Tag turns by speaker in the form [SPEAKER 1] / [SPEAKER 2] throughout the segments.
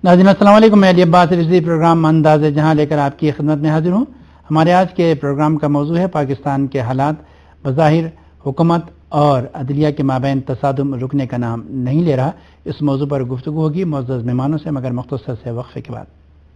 [SPEAKER 1] ناظرین السلام علیکم، میں علی عباس رضوی پروگرام انداز جہاں لے کر آپ کی خدمت میں حاضر ہوں۔ ہمارے آج کے پروگرام کا موضوع ہے پاکستان کے حالات، بظاہر حکومت اور عدلیہ کے مابین تصادم رکنے کا نام نہیں لے رہا۔ اس موضوع پر گفتگو ہوگی معزز مہمانوں سے، مگر مختصر سے وقفے کے بعد۔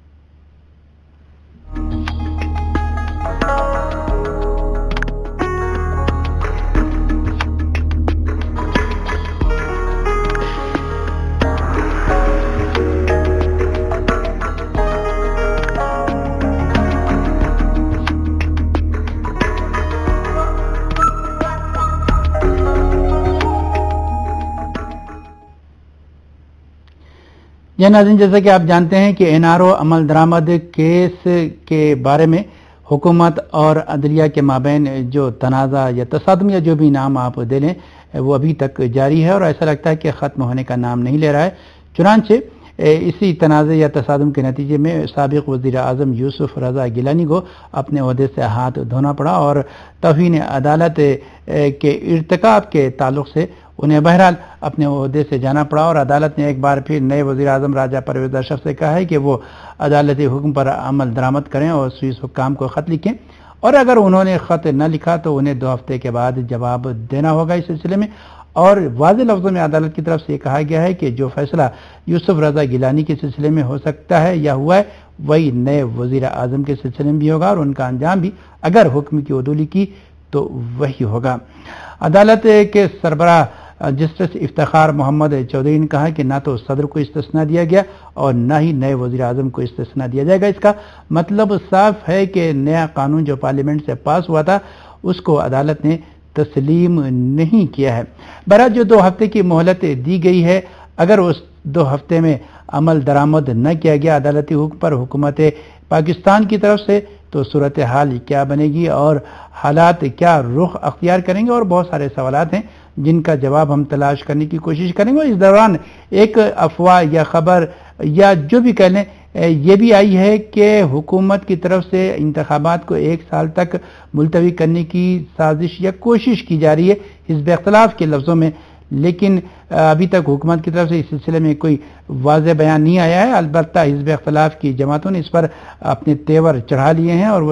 [SPEAKER 1] ناظرین، جیسا کہ آپ جانتے ہیں کہ NRO عمل درآمد کیس کے بارے میں حکومت اور عدلیہ کے مابین جو تنازع یا تصادم یا جو بھی نام آپ دے لیں وہ ابھی تک جاری ہے اور ایسا لگتا ہے کہ ختم ہونے کا نام نہیں لے رہا ہے۔ چنانچہ اسی تنازع یا تصادم کے نتیجے میں سابق وزیر اعظم یوسف رضا گیلانی کو اپنے عہدے سے ہاتھ دھونا پڑا اور توہین عدالت کے ارتکاب کے تعلق سے انہیں بہرحال اپنے عہدے سے جانا پڑا، اور عدالت نے ایک بار پھر نئے وزیر اعظم راجہ پرویز اشرف سے کہا ہے کہ وہ عدالتی حکم پر عمل درآمد کریں اور سوئس حکام کو خط لکھیں، اور اگر انہوں نے خط نہ لکھا تو انہیں 2 ہفتے کے بعد جواب دینا ہوگا اس سلسلے میں۔ اور واضح لفظوں میں عدالت کی طرف سے یہ کہا گیا ہے کہ جو فیصلہ یوسف رضا گیلانی کے سلسلے میں ہو سکتا ہے یا ہوا ہے وہی نئے وزیر اعظم کے سلسلے میں بھی ہوگا، اور ان کا انجام بھی اگر حکم کی عدولی کی تو وہی ہوگا۔ عدالت کے سربراہ جسٹس افتخار محمد چودھری نے کہا کہ نہ تو صدر کو استثناء دیا گیا اور نہ ہی نئے وزیر اعظم کو استثناء دیا جائے گا۔ اس کا مطلب صاف ہے کہ نیا قانون جو پارلیمنٹ سے پاس ہوا تھا اس کو عدالت نے تسلیم نہیں کیا ہے۔ برحال جو 2 ہفتے کی مہلت دی گئی ہے، اگر اس 2 ہفتے میں عمل درآمد نہ کیا گیا عدالتی حکم پر حکومت پاکستان کی طرف سے تو صورتحال کیا بنے گی اور حالات کیا رخ اختیار کریں گے، اور بہت سارے سوالات ہیں جن کا جواب ہم تلاش کرنے کی کوشش کریں گے۔ اور اس دوران ایک افواہ یا خبر یا جو بھی کہہ لیں یہ بھی آئی ہے کہ حکومت کی طرف سے انتخابات کو 1 سال تک ملتوی کرنے کی سازش یا کوشش کی جا رہی ہے حزب اختلاف کے لفظوں میں، لیکن ابھی تک حکومت کی طرف سے اس سلسلے میں کوئی واضح بیان نہیں آیا ہے۔ البتہ حزب اختلاف کی جماعتوں نے اس پر اپنے تیور چڑھا لیے ہیں، اور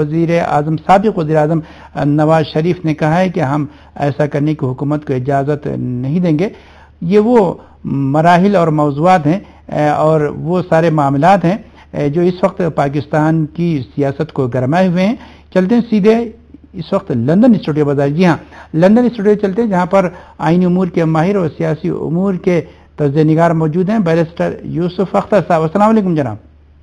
[SPEAKER 1] سابق وزیر اعظم نواز شریف نے کہا ہے کہ ہم ایسا کرنے کی حکومت کو اجازت نہیں دیں گے۔ یہ وہ مراحل اور موضوعات ہیں اور وہ سارے معاملات ہیں جو اس وقت پاکستان کی سیاست کو گرمائے ہوئے ہیں۔ چلتے ہیں سیدھے اس وقت لندن اسٹوڈیو بازار، جی ہاں لندن اسٹوڈیو چلتے ہیں جہاں پر آئینی امور کے ماہر اور سیاسی امور کے تجزیہ نگار موجود ہیں، بیرسٹر یوسف اختر صاحب۔ السلام علیکم جناب۔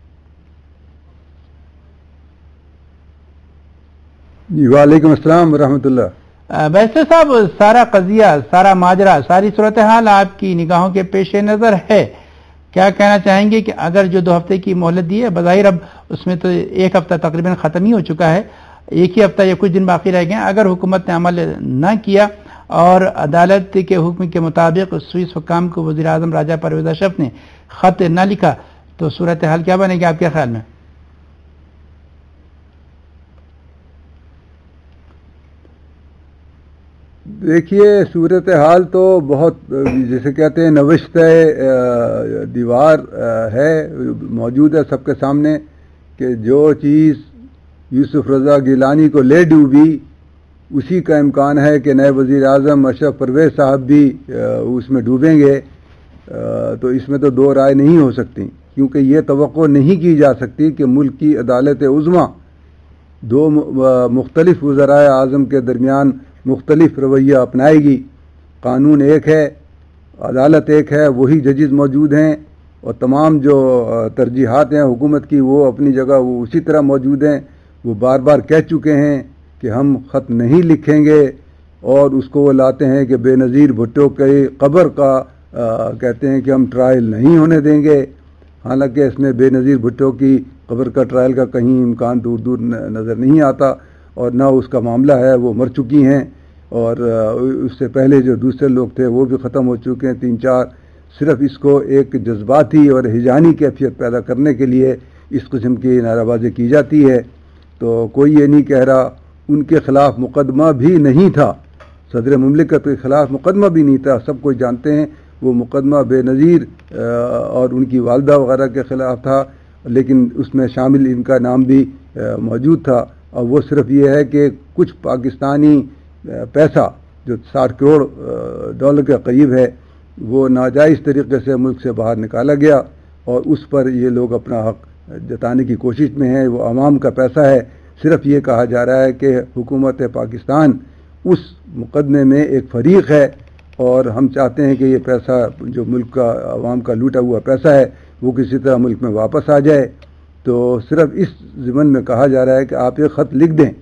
[SPEAKER 2] جی وعلیکم السلام ورحمۃ اللہ۔
[SPEAKER 1] بیرسٹر صاحب، سارا قضیہ، سارا ماجرا، ساری صورتحال آپ کی نگاہوں کے پیش نظر ہے، کیا کہنا چاہیں گے کہ اگر جو 2 ہفتے کی مہلت دی ہے، بظاہر اب اس میں تو 1 ہفتہ تقریباً ختم ہی ہو چکا ہے، 1 ہی ہفتہ یا کچھ دن باقی رہ گئے ہیں، اگر حکومت نے عمل نہ کیا اور عدالت کے حکم کے مطابق سوئس حکام کو وزیر اعظم راجہ پرویز اشرف نے خط نہ لکھا تو صورتحال کیا بنے گی آپ کے خیال میں؟
[SPEAKER 2] دیکھیے صورتحال تو بہت جسے کہتے ہیں نوشتہ دیوار ہے، موجود ہے سب کے سامنے کہ جو چیز یوسف رضا گیلانی کو لے ڈوبی اسی کا امکان ہے کہ نئے وزیر اعظم اشرف پرویز صاحب بھی اس میں ڈوبیں گے۔ تو اس میں تو 2 رائے نہیں ہو سکتی، کیونکہ یہ توقع نہیں کی جا سکتی کہ ملک کی عدالت عظمیٰ 2 مختلف وزرائے اعظم کے درمیان مختلف رویہ اپنائے گی۔ قانون ایک ہے، عدالت ایک ہے، وہی ججز موجود ہیں، اور تمام جو ترجیحات ہیں حکومت کی وہ اپنی جگہ وہ اسی طرح موجود ہیں۔ وہ بار بار کہہ چکے ہیں کہ ہم خط نہیں لکھیں گے، اور اس کو وہ لاتے ہیں کہ بے نظیر بھٹو کی قبر کا کہتے ہیں کہ ہم ٹرائل نہیں ہونے دیں گے، حالانکہ اس میں بے نظیر بھٹو کی قبر کا ٹرائل کا کہیں امکان دور دور نظر نہیں آتا، اور نہ اس کا معاملہ ہے، وہ مر چکی ہیں، اور اس سے پہلے جو دوسرے لوگ تھے وہ بھی ختم ہو چکے ہیں 3-4۔ صرف اس کو ایک جذباتی اور ہیجانی کیفیت پیدا کرنے کے لیے اس قسم کی نعرہ بازی کی جاتی ہے۔ تو کوئی یہ نہیں کہہ رہا، ان کے خلاف مقدمہ بھی نہیں تھا، صدر مملکت کے خلاف مقدمہ بھی نہیں تھا، سب کوئی جانتے ہیں وہ مقدمہ بے نظیر اور ان کی والدہ وغیرہ کے خلاف تھا، لیکن اس میں شامل ان کا نام بھی موجود تھا، اور وہ صرف یہ ہے کہ کچھ پاکستانی پیسہ جو 60 کروڑ ڈالر کے قریب ہے وہ ناجائز طریقے سے ملک سے باہر نکالا گیا، اور اس پر یہ لوگ اپنا حق جتانے کی کوشش میں ہیں۔ وہ عوام کا پیسہ ہے، صرف یہ کہا جا رہا ہے کہ حکومت پاکستان اس مقدمے میں ایک فریق ہے، اور ہم چاہتے ہیں کہ یہ پیسہ جو ملک کا عوام کا لوٹا ہوا پیسہ ہے وہ کسی طرح ملک میں واپس آ جائے۔ تو صرف اس ضمن میں کہا جا رہا ہے کہ آپ یہ خط لکھ دیں،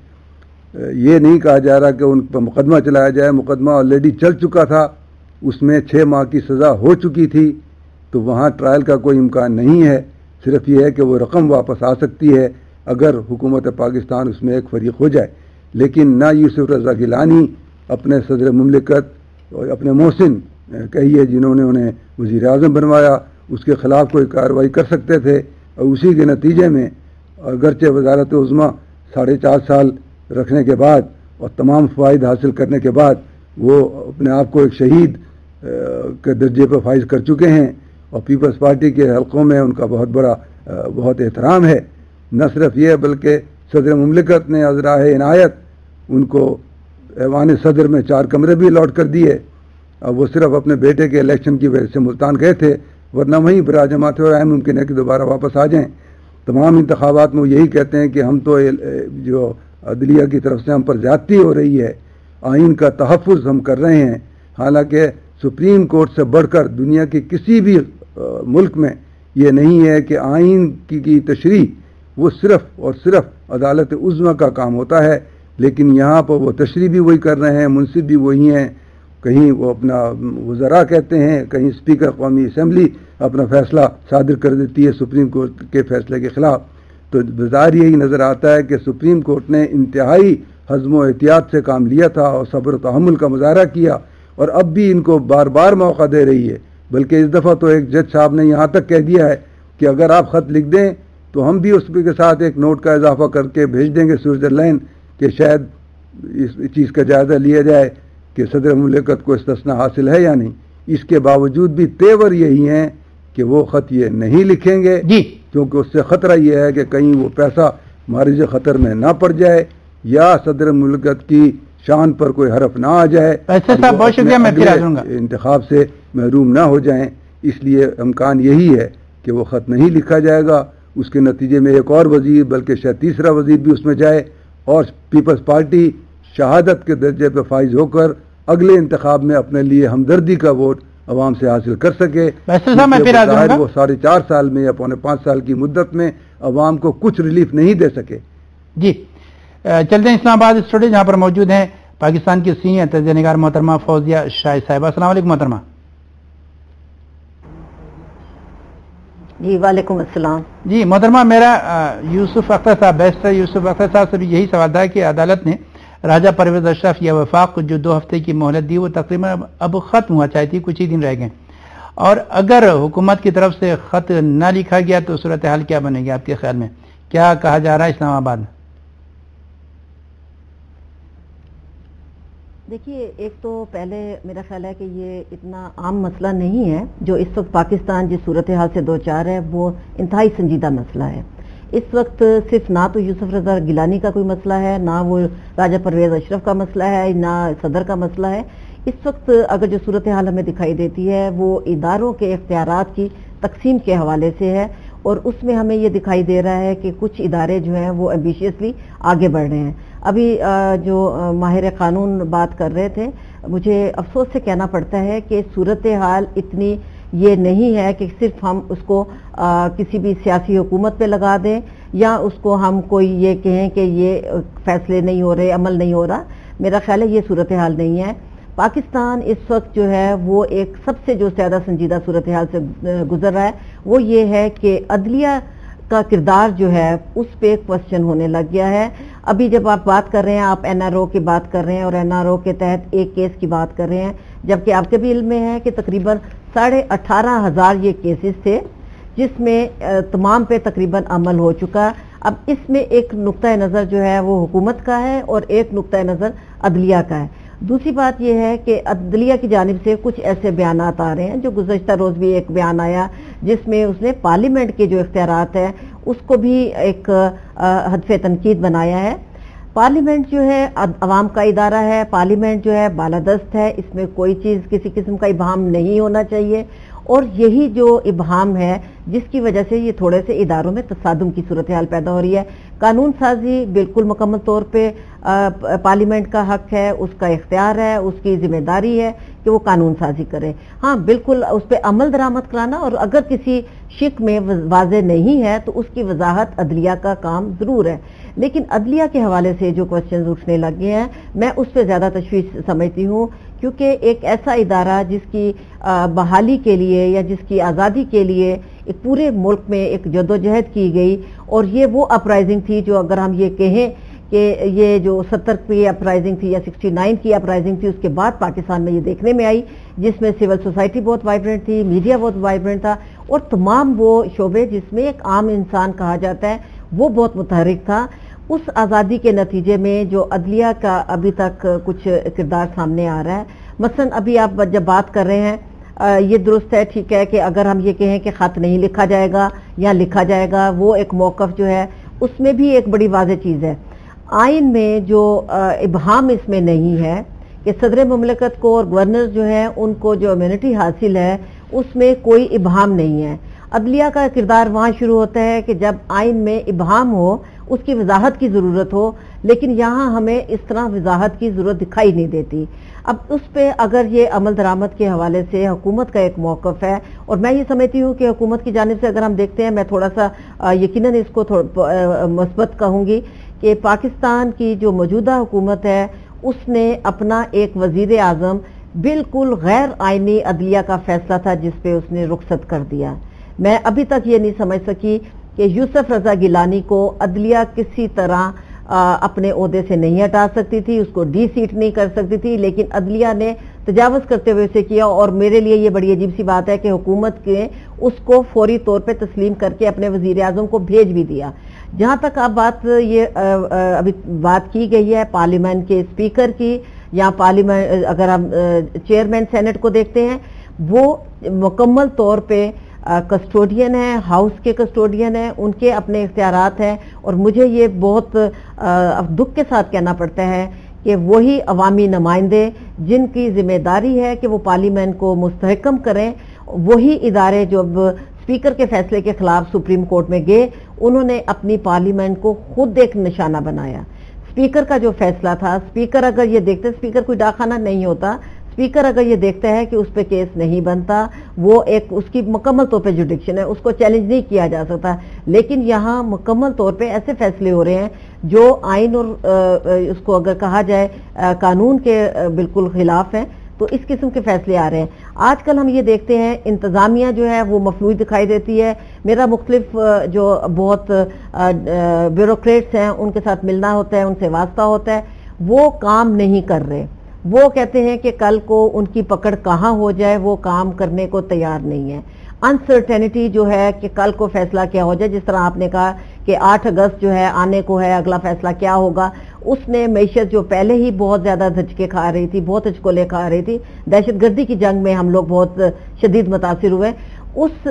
[SPEAKER 2] یہ نہیں کہا جا رہا کہ ان پر مقدمہ چلایا جائے۔ مقدمہ آلریڈی چل چکا تھا، اس میں 6 ماہ کی سزا ہو چکی تھی، تو وہاں ٹرائل کا کوئی امکان نہیں ہے۔ صرف یہ ہے کہ وہ رقم واپس آ سکتی ہے اگر حکومت پاکستان اس میں ایک فریق ہو جائے، لیکن نہ یوسف رضا گیلانی اپنے صدر مملکت اور اپنے محسن کہیے جنہوں نے انہیں وزیر اعظم بنوایا اس کے خلاف کوئی کارروائی کر سکتے تھے، اور اسی کے نتیجے میں اگرچہ وزارت عظمیٰ 4.5 سال رکھنے کے بعد اور تمام فوائد حاصل کرنے کے بعد وہ اپنے آپ کو ایک شہید کے درجے پر فائز کر چکے ہیں، اور پیپلز پارٹی کے حلقوں میں ان کا بہت احترام ہے۔ نہ صرف یہ بلکہ صدر مملکت نے عذراء عنایت ان کو ایوان صدر میں 4 کمرے بھی الاٹ کر دیے، اور وہ صرف اپنے بیٹے کے الیکشن کی وجہ سے ملتان گئے تھے، ورنہ وہیں برا جمع تھے، اور ممکن ہے کہ دوبارہ واپس آ جائیں۔ تمام انتخابات میں وہ یہی کہتے ہیں کہ ہم تو جو عدلیہ کی طرف سے ہم پر زیادتی ہو رہی ہے، آئین کا تحفظ ہم کر رہے ہیں، حالانکہ سپریم کورٹ سے بڑھ کر دنیا کے کسی بھی ملک میں یہ نہیں ہے کہ آئین کی تشریح وہ صرف اور صرف عدالت عظمیٰ کا کام ہوتا ہے، لیکن یہاں پر وہ تشریح بھی وہی کر رہے ہیں، منصف بھی وہی ہیں، کہیں وہ اپنا وزراء کہتے ہیں، کہیں اسپیکر قومی اسمبلی اپنا فیصلہ صادر کر دیتی ہے سپریم کورٹ کے فیصلے کے خلاف۔ تو بظاہر یہی نظر آتا ہے کہ سپریم کورٹ نے انتہائی حزم و احتیاط سے کام لیا تھا اور صبر و تحمل کا مظاہرہ کیا، اور اب بھی ان کو بار بار موقع دے رہی ہے۔ بلکہ اس دفعہ تو ایک جج صاحب نے یہاں تک کہہ دیا ہے کہ اگر آپ خط لکھ دیں تو ہم بھی اس کے ساتھ ایک نوٹ کا اضافہ کر کے بھیج دیں گے سوئٹزرلینڈ کہ شاید اس چیز کا جائزہ لیا جائے کہ صدر مملکت کو استثناء حاصل ہے یا نہیں۔ اس کے باوجود بھی تیور یہی ہیں کہ وہ خط یہ نہیں لکھیں گے، کیونکہ اس سے خطرہ یہ ہے کہ کہیں وہ پیسہ مارج خطر میں نہ پڑ جائے یا صدر مملکت کی شان پر کوئی حرف نہ آ جائے،
[SPEAKER 1] بہت شکریہ، میں پھر آ جاؤں گا،
[SPEAKER 2] انتخاب سے محروم نہ ہو جائیں۔ اس لیے امکان یہی ہے کہ وہ خط نہیں لکھا جائے گا، اس کے نتیجے میں ایک اور وزیر بلکہ شاید تیسرا وزیر بھی اس میں جائے، اور پیپلز پارٹی شہادت کے درجے پہ فائز ہو کر اگلے انتخاب میں اپنے لیے ہمدردی کا ووٹ عوام سے حاصل کر سکے۔ وہ 4.5 سال میں یا 4.5 سال کی مدت میں عوام کو کچھ ریلیف نہیں دے سکے۔
[SPEAKER 1] جی چلتے ہیں اسلام آباد اسٹوڈیو، جہاں پر موجود ہیں پاکستان کی سینئر تجزیہ نگار محترمہ فوزیہ شاہد صاحبہ۔ السلام علیکم محترمہ۔
[SPEAKER 3] جی وعلیکم السلام۔
[SPEAKER 1] جی محترمہ، میرا یوسف اختر صاحب، بیرسٹر یوسف اختر صاحب سے بھی یہی سوال تھا کہ عدالت نے راجہ پرویز اشرف یا وفاق کو جو 2 ہفتے کی مہلت دی وہ تقریباً اب ختم ہوا چاہتی، کچھ ہی دن رہ گئے، اور اگر حکومت کی طرف سے خط نہ لکھا گیا تو صورتحال کیا بنے گی آپ کے خیال میں؟ کیا کہا جا رہا ہے اسلام آباد میں؟
[SPEAKER 3] دیکھیے، ایک تو پہلے میرا خیال ہے کہ یہ اتنا عام مسئلہ نہیں ہے جو اس وقت پاکستان جس صورتحال سے دوچار ہے، وہ انتہائی سنجیدہ مسئلہ ہے۔ اس وقت صرف نہ تو یوسف رضا گیلانی کا کوئی مسئلہ ہے، نہ وہ راجہ پرویز اشرف کا مسئلہ ہے، نہ صدر کا مسئلہ ہے۔ اس وقت اگر جو صورتحال ہمیں دکھائی دیتی ہے وہ اداروں کے اختیارات کی تقسیم کے حوالے سے ہے، اور اس میں ہمیں یہ دکھائی دے رہا ہے کہ کچھ ادارے جو ہیں وہ ایمبیشیسلی آگے بڑھ رہے ہیں۔ ابھی جو ماہر قانون بات کر رہے تھے، مجھے افسوس سے کہنا پڑتا ہے کہ صورتحال اتنی یہ نہیں ہے کہ صرف ہم اس کو کسی بھی سیاسی حکومت پہ لگا دیں یا اس کو ہم کوئی یہ کہیں کہ یہ فیصلے نہیں ہو رہے، عمل نہیں ہو رہا۔ میرا خیال ہے یہ صورتحال نہیں ہے۔ پاکستان اس وقت جو ہے وہ ایک سب سے جو زیادہ سنجیدہ صورتحال سے گزر رہا ہے، وہ یہ ہے کہ عدلیہ کا کردار جو ہے اس پہ کوسچن ہونے لگ گیا ہے۔ ابھی جب آپ بات کر رہے ہیں، آپ این آر او کی بات کر رہے ہیں اور این آر او کے تحت ایک کیس کی بات کر رہے ہیں، جبکہ آپ کے بھی علم میں ہے کہ تقریباً 18,500 یہ کیسز تھے جس میں تمام پہ تقریباً عمل ہو چکا۔ اب اس میں ایک نقطہ نظر جو ہے وہ حکومت کا ہے اور ایک نقطہ نظر عدلیہ کا ہے۔ دوسری بات یہ ہے کہ عدلیہ کی جانب سے کچھ ایسے بیانات آ رہے ہیں، جو گزشتہ روز بھی ایک بیان آیا جس میں اس نے پارلیمنٹ کے جو اختیارات ہیں اس کو بھی ایک ہدف تنقید بنایا ہے۔ پارلیمنٹ جو ہے عوام کا ادارہ ہے، پارلیمنٹ جو ہے بالادست ہے، اس میں کوئی چیز کسی قسم کا ابہام نہیں ہونا چاہیے، اور یہی جو ابہام ہے جس کی وجہ سے یہ تھوڑے سے اداروں میں تصادم کی صورتحال پیدا ہو رہی ہے۔ قانون سازی بالکل مکمل طور پہ پارلیمنٹ کا حق ہے، اس کا اختیار ہے، اس کی ذمہ داری ہے کہ وہ قانون سازی کرے۔ ہاں بالکل اس پہ عمل درآمد کرانا، اور اگر کسی شک میں واضح نہیں ہے تو اس کی وضاحت عدلیہ کا کام ضرور ہے۔ لیکن عدلیہ کے حوالے سے جو کوسچنز اٹھنے لگے ہیں میں اس پہ زیادہ تشویش سمجھتی ہوں، کیونکہ ایک ایسا ادارہ جس کی بحالی کے لیے یا جس کی آزادی کے لیے ایک پورے ملک میں ایک جدوجہد کی گئی، اور یہ وہ اپرائزنگ تھی جو اگر ہم یہ کہیں کہ یہ جو 70 کی اپرائزنگ تھی یا 69 کی اپرائزنگ تھی، اس کے بعد پاکستان میں یہ دیکھنے میں آئی، جس میں سول سوسائٹی بہت وائبرنٹ تھی، میڈیا بہت وائبرنٹ تھا، اور تمام وہ شعبے جس میں ایک عام انسان کہا جاتا ہے وہ بہت متحرک تھا۔ اس آزادی کے نتیجے میں جو عدلیہ کا ابھی تک کچھ کردار سامنے آ رہا ہے، مثلا ابھی آپ جب بات کر رہے ہیں یہ درست ہے، ٹھیک ہے کہ اگر ہم یہ کہیں کہ خط نہیں لکھا جائے گا یا لکھا جائے گا، وہ ایک موقف جو ہے اس میں بھی ایک بڑی واضح چیز ہے۔ آئین میں جو ابہام اس میں نہیں ہے کہ صدر مملکت کو اور گورنر جو ہیں ان کو جو امیونٹی حاصل ہے اس میں کوئی ابہام نہیں ہے۔ عدلیہ کا کردار وہاں شروع ہوتا ہے کہ جب آئین میں ابہام ہو، اس کی وضاحت کی ضرورت ہو، لیکن یہاں ہمیں اس طرح وضاحت کی ضرورت دکھائی نہیں دیتی۔ اب اس پہ اگر یہ عمل درآمد کے حوالے سے حکومت کا ایک موقف ہے، اور میں یہ سمجھتی ہوں کہ حکومت کی جانب سے اگر ہم دیکھتے ہیں، میں تھوڑا سا یقیناً اس کو مثبت کہوں گی کہ پاکستان کی جو موجودہ حکومت ہے اس نے اپنا ایک وزیر اعظم بالکل غیر آئینی عدلیہ کا فیصلہ تھا جس پہ اس نے رخصت کر دیا۔ میں ابھی تک یہ نہیں سمجھ سکی کہ یوسف رضا گیلانی کو عدلیہ کسی طرح اپنے عہدے سے نہیں ہٹا سکتی تھی، اس کو ڈی سیٹ نہیں کر سکتی تھی، لیکن عدلیہ نے تجاوز کرتے ہوئے اسے کیا، اور میرے لیے یہ بڑی عجیب سی بات ہے کہ حکومت کے اس کو فوری طور پہ تسلیم کر کے اپنے وزیر اعظم کو بھیج بھی دیا۔ جہاں تک اب بات یہ ابھی بات کی گئی ہے پارلیمنٹ کے اسپیکر کی، یا پارلیمنٹ اگر ہم چیئرمین سینٹ کو دیکھتے ہیں، وہ مکمل طور پہ کسٹوڈین ہیں، ہاؤس کے کسٹوڈین ہیں، ان کے اپنے اختیارات ہیں، اور مجھے یہ بہت دکھ کے ساتھ کہنا پڑتا ہے کہ وہی عوامی نمائندے جن کی ذمہ داری ہے کہ وہ پارلیمنٹ کو مستحکم کریں، وہی ادارے جو اسپیکر کے فیصلے کے خلاف سپریم کورٹ میں گئے، انہوں نے اپنی پارلیمنٹ کو خود ایک نشانہ بنایا۔ اسپیکر کا جو فیصلہ تھا، اسپیکر اگر یہ دیکھتے، اسپیکر کوئی ڈاکخانہ نہیں ہوتا، اسپیکر اگر یہ دیکھتا ہے کہ اس پہ کیس نہیں بنتا، وہ ایک اس کی مکمل طور پہ جوڈکشن ہے، اس کو چیلنج نہیں کیا جا سکتا، لیکن یہاں مکمل طور پہ ایسے فیصلے ہو رہے ہیں جو آئین اور اس کو اگر کہا جائے قانون کے بالکل خلاف ہیں، تو اس قسم کے فیصلے آ رہے ہیں۔ آج کل ہم یہ دیکھتے ہیں انتظامیہ جو ہے وہ مفلوج دکھائی دیتی ہے۔ میرا مختلف جو بہت بیوروکریٹس ہیں ان کے ساتھ ملنا ہوتا ہے، ان سے واسطہ ہوتا ہے، وہ کام نہیں کر رہے، وہ کہتے ہیں کہ کل کو ان کی پکڑ کہاں ہو جائے، وہ کام کرنے کو تیار نہیں ہے۔ انسرٹینٹی جو ہے کہ کل کو فیصلہ کیا ہو جائے، جس طرح آپ نے کہا کہ 8 اگست جو ہے آنے کو ہے، اگلا فیصلہ کیا ہوگا، اس نے معیشت جو پہلے ہی بہت زیادہ دھچکے کھا رہی تھی، بہت ہچکولے کھا رہی تھی، دہشت گردی کی جنگ میں ہم لوگ بہت شدید متاثر ہوئے، اس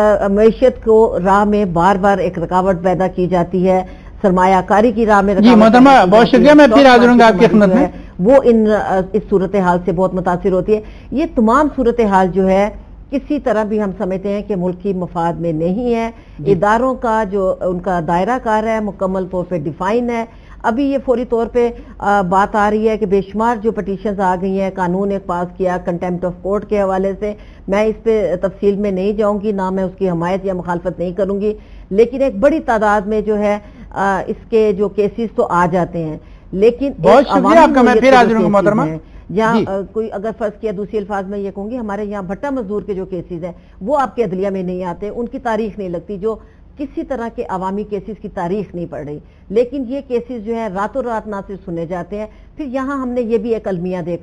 [SPEAKER 3] معیشت کو راہ میں بار بار ایک رکاوٹ پیدا کی جاتی ہے، سرمایہ کاری کی راہ میں۔
[SPEAKER 1] جی محترمہ بہت شکریہ، میں پھر حاضر ہوں گا آپ کی خدمت میں۔
[SPEAKER 3] وہ اس صورتحال سے بہت متاثر ہوتی ہے۔ یہ تمام صورتحال جو ہے کسی طرح بھی ہم سمجھتے ہیں کہ ملکی مفاد میں نہیں ہے، اداروں کا جو ان کا دائرہ کار ہے مکمل طور پہ ڈیفائن ہے۔ ابھی یہ فوری طور پہ بات آ رہی ہے کہ بے شمار جو پٹیشنز آ گئی ہیں، قانون ایک پاس کیا کنٹیمپٹ آف کورٹ کے حوالے سے، میں اس پہ تفصیل میں نہیں جاؤں گی، نہ میں اس کی حمایت یا مخالفت نہیں کروں گی، لیکن ایک بڑی تعداد میں جو ہے اس کے جو کیسز تو آ جاتے ہیں، لیکن
[SPEAKER 1] بہت شکریہ آپ کا، میں پھر حاضر ہوں محترمہ۔
[SPEAKER 3] یا کوئی اگر فرض کیا دوسری الفاظ میں یہ کہوں گی، ہمارے یہاں بھٹا مزدور کے جو کیسز ہیں وہ آپ کے عدلیہ میں نہیں آتے، ان کی تاریخ نہیں لگتی، جو کسی طرح کے عوامی کیسز کی تاریخ نہیں پڑ رہی، لیکن یہ کیسز جو ہے راتوں رات نہ صرف سنے جاتے ہیں۔ پھر یہاں ہم نے یہ بھی ایک المیہ دیکھا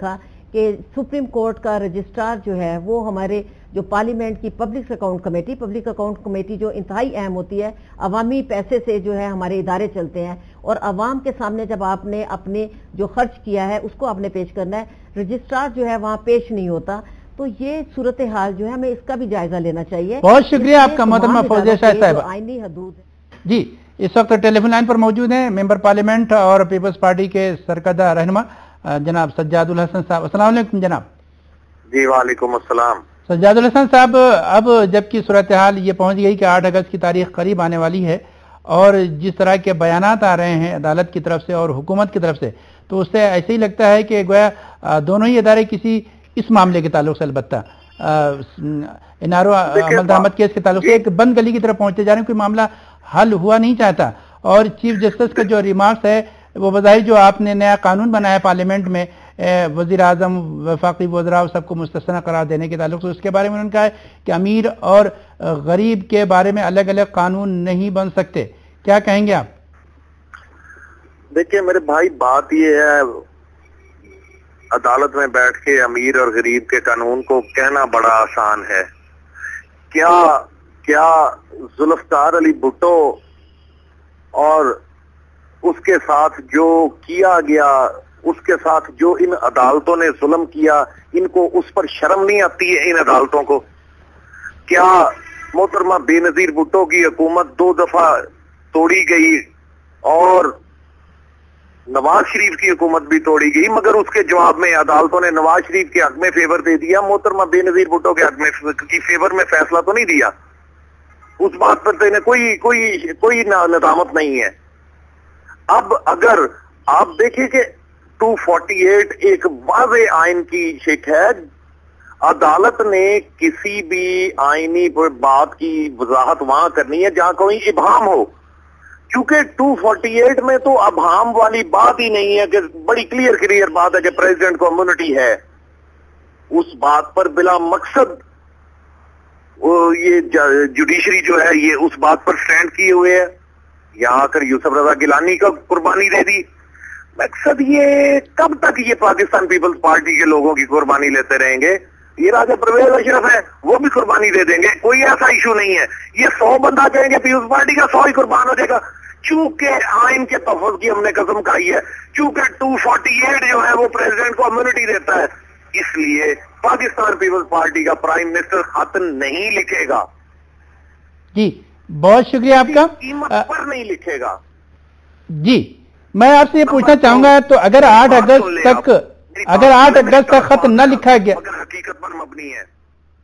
[SPEAKER 3] کہ سپریم کورٹ کا رجسٹرار جو ہے وہ ہمارے جو پارلیمنٹ کی پبلک اکاؤنٹ کمیٹی جو انتہائی اہم ہوتی ہے، عوامی پیسے سے جو ہے ہمارے ادارے چلتے ہیں، اور عوام کے سامنے جب آپ نے اپنے جو خرچ کیا ہے اس کو آپ نے پیش کرنا ہے، رجسٹرار جو ہے وہاں پیش نہیں ہوتا، تو یہ صورتحال جو ہے ہمیں اس کا بھی جائزہ لینا چاہیے۔
[SPEAKER 1] بہت شکریہ آپ کا محترمہ فوزیہ شاہ صاحبہ۔
[SPEAKER 3] آئینی حدود ہے
[SPEAKER 1] جی، اس وقت ٹیلی فون لائن پر موجود ہیں ممبر پارلیمنٹ اور پیپلز پارٹی کے سرکردہ رہنما جناب سجاد الحسن صاحب۔ السلام علیکم جناب۔
[SPEAKER 4] جی وعلیکم السلام۔
[SPEAKER 1] سجاد الحسن صاحب، اب جبکہ صورتحال یہ پہنچ گئی کہ 8 اگست کی تاریخ قریب آنے والی ہے، اور جس طرح کے بیانات آ رہے ہیں عدالت کی طرف سے اور حکومت کی طرف سے، تو اس سے ایسے ہی لگتا ہے کہ گویا دونوں ہی ادارے کسی اس معاملے کے تعلق سے، البتہ انارو عمل درآمد کیس کے تعلق سے ایک بند گلی کی طرف پہنچتے جا رہے ہیں، کوئی معاملہ حل ہوا نہیں چاہتا۔ اور چیف جسٹس کا جو ریمارکس ہے وہ بظاہر جو آپ نے نیا قانون بنایا پارلیمنٹ میں وزیر اعظم وفاقی وزراء سب کو مستثنی قرار دینے کے تعلق سے، اس کے بارے میں انہوں نے کہا ہے کہ امیر اور غریب کے بارے میں الگ الگ قانون نہیں بن سکتے، کیا کہیں گے آپ؟
[SPEAKER 4] دیکھیں میرے بھائی، بات یہ ہے عدالت میں بیٹھ کے امیر اور غریب کے قانون کو کہنا بڑا آسان ہے، کیا ذوالفقار علی بھٹو اور اس کے ساتھ جو کیا گیا، اس کے ساتھ جو ان عدالتوں نے ظلم کیا، ان کو اس پر شرم نہیں آتی ہے ان عدالتوں کو؟ کیا محترمہ بے نظیر بھٹو کی حکومت 2 دفعہ توڑی گئی اور نواز شریف کی حکومت بھی توڑی گئی، مگر اس کے جواب میں عدالتوں نے نواز شریف کے حق میں فیور دے دیا، محترمہ بے نظیر بھٹو کے حق میں کی فیور میں فیصلہ تو نہیں دیا؟ اس بات پر تو انہیں کوئی ندامت نہیں ہے۔ اب اگر آپ دیکھیں کہ 248 ایک واضح آئین کی شک ہے، عدالت نے کسی بھی آئینی بات کی وضاحت وہاں کرنی ہے جہاں کوئی ابہام ہو، کیونکہ 248 میں تو ابہام والی بات ہی نہیں ہے، کہ بڑی کلیئر بات ہے کہ پریزیڈنٹ کو امیونٹی ہے۔ اس بات پر بلا مقصد یہ جوڈیشری جو ہے یہ اس بات پر سٹینڈ کیے ہوئے ہے، یہاں آ کر یوسف رضا گیلانی کا قربانی دے دی۔ مقصد یہ کب تک یہ پاکستان پیپلز پارٹی کے لوگوں کی قربانی لیتے رہیں گے؟ یہ راجہ پرویز اشرف ہے، وہ بھی قربانی دے دیں گے، کوئی ایسا ایشو نہیں ہے۔ یہ 100 بندہ کہیں گے پیپلز پارٹی کا 100 ہی قربان ہو جائے گا، چونکہ آئین کے تحفظ کی ہم نے قسم کھائی ہے، چونکہ 248 جو ہے وہ پریزیڈنٹ کو امیونٹی دیتا ہے، اس لیے پاکستان پیپلز پارٹی کا پرائم منسٹر خط نہیں لکھے گا۔
[SPEAKER 1] جی بہت شکریہ آپ کا۔
[SPEAKER 4] قیمت پر نہیں لکھے گا۔
[SPEAKER 1] جی میں آپ سے یہ پوچھنا چاہوں گا، تو اگر 8 اگست تک خط نہ لکھا گیا،
[SPEAKER 4] مگر حقیقت پر مبنی ہے۔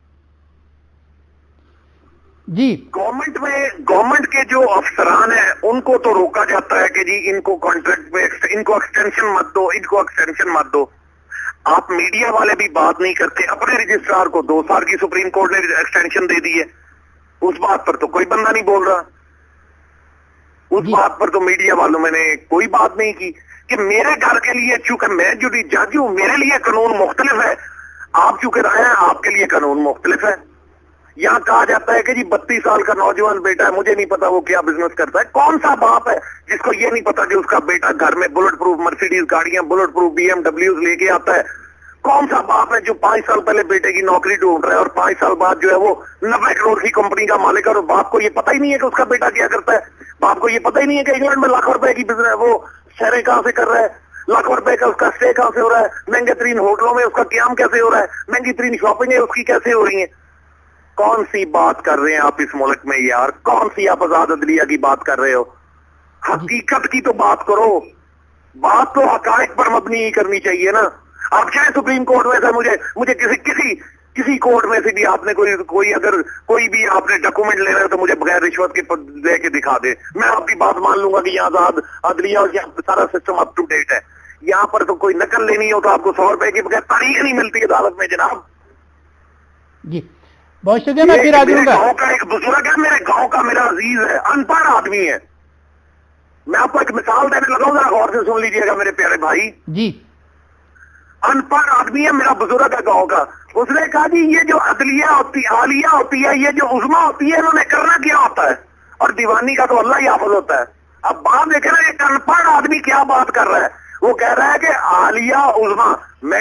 [SPEAKER 1] جی
[SPEAKER 4] گورنمنٹ کے جو افسران ہیں ان کو تو روکا جاتا ہے کہ جی ان کو کانٹریکٹ پہ ان کو ایکسٹینشن مت دو، آپ میڈیا والے بھی بات نہیں کرتے، اپنے رجسٹرار کو 2 سال کی سپریم کورٹ نے ایکسٹینشن دے دی ہے، اس بات پر تو کوئی بندہ نہیں بول رہا، اس بات پر تو میڈیا والوں میں نے کوئی بات نہیں کی کہ میرے گھر کے لیے، چونکہ میں جو جج ہوں میرے لیے قانون مختلف ہے، آپ چونکہ رہے ہیں آپ کے لیے قانون مختلف ہے۔ یہاں کہا جاتا ہے کہ جی 32 سال کا نوجوان بیٹا ہے، مجھے نہیں پتا وہ کیا بزنس کرتا ہے۔ کون سا باپ ہے جس کو یہ نہیں پتا کہ اس کا بیٹا گھر میں بلٹ پروف مرسیڈیز گاڑیاں، بلٹ پروف BMW لے کے آتا ہے؟ کون سا باپ ہے جو 5 سال پہلے بیٹے کی نوکری ڈھونڈ رہا ہے اور 5 سال بعد جو ہے وہ 90 کروڑ کی کمپنی کا مالک ہے، اور باپ کو یہ پتہ ہی نہیں ہے کہ اس کا بیٹا کیا کرتا ہے؟ باپ کو یہ پتہ ہی نہیں ہے کہ انگلینڈ میں لاکھ روپے کی بزنس وہ شہریں کہاں سے کر رہا ہے، لاکھ روپے کا اس کا اسٹے کہاں سے ہو رہا ہے، مہنگے ترین ہوٹلوں میں اس کا قیام کیسے ہو رہا ہے، مہنگی ترین شاپنگ ہے اس کی کیسے ہو رہی ہیں؟ کون سی بات کر رہے ہیں آپ اس ملک میں یار؟ کون سی آپ آزاد عدلیہ کی بات کر رہے ہو؟ حقیقت کی تو بات کرو، بات تو حقائق پر مبنی ہی کرنی چاہیے نا۔ آپ چاہے سپریم کورٹ میں سے مجھے کسی کورٹ میں سے بھی آپ نے کوئی بھی آپ نے ڈاکومنٹ لے رہے ہو تو مجھے بغیر رشوت کے دے کے دکھا دے، میں آپ کی بات مان لوں گا کہ یہاں آزاد عدلیہ اور یہاں سارا سسٹم اپ ٹو ڈیٹ ہے۔ یہاں پر تو کوئی نقل لینی ہو تو آپ کو 100 روپے کی بغیر تاریخ نہیں ملتی عدالت میں جناب۔
[SPEAKER 1] جی بہت شکریہ، میں پھر آ جاؤں گا۔
[SPEAKER 4] گاؤں کا ایک بزرگ ہے، میرے گاؤں کا میرا عزیز ہے، ان پڑھ آدمی ہے، میں آپ کو ایک مثال دینے لگا ہوں، ذرا غور سے سن لیجیے گا میرے پیارے بھائی۔
[SPEAKER 1] جی
[SPEAKER 4] ان پڑھ آدمی ہے، میرا بزرگ ہے گاؤں کا، اس نے کہا جی یہ جو عدلیہ عالیہ ہوتی ہے، یہ جو عظما ہوتی ہے، انہوں نے کرنا کیا ہوتا ہے، اور دیوانی کا تو اللہ ہی حافظ ہوتا ہے۔ اب بات دیکھیں نا، ایک ان پڑھ آدمی کیا بات کر رہا ہے، وہ کہہ رہا ہے کہ عالیہ عظما مینٹ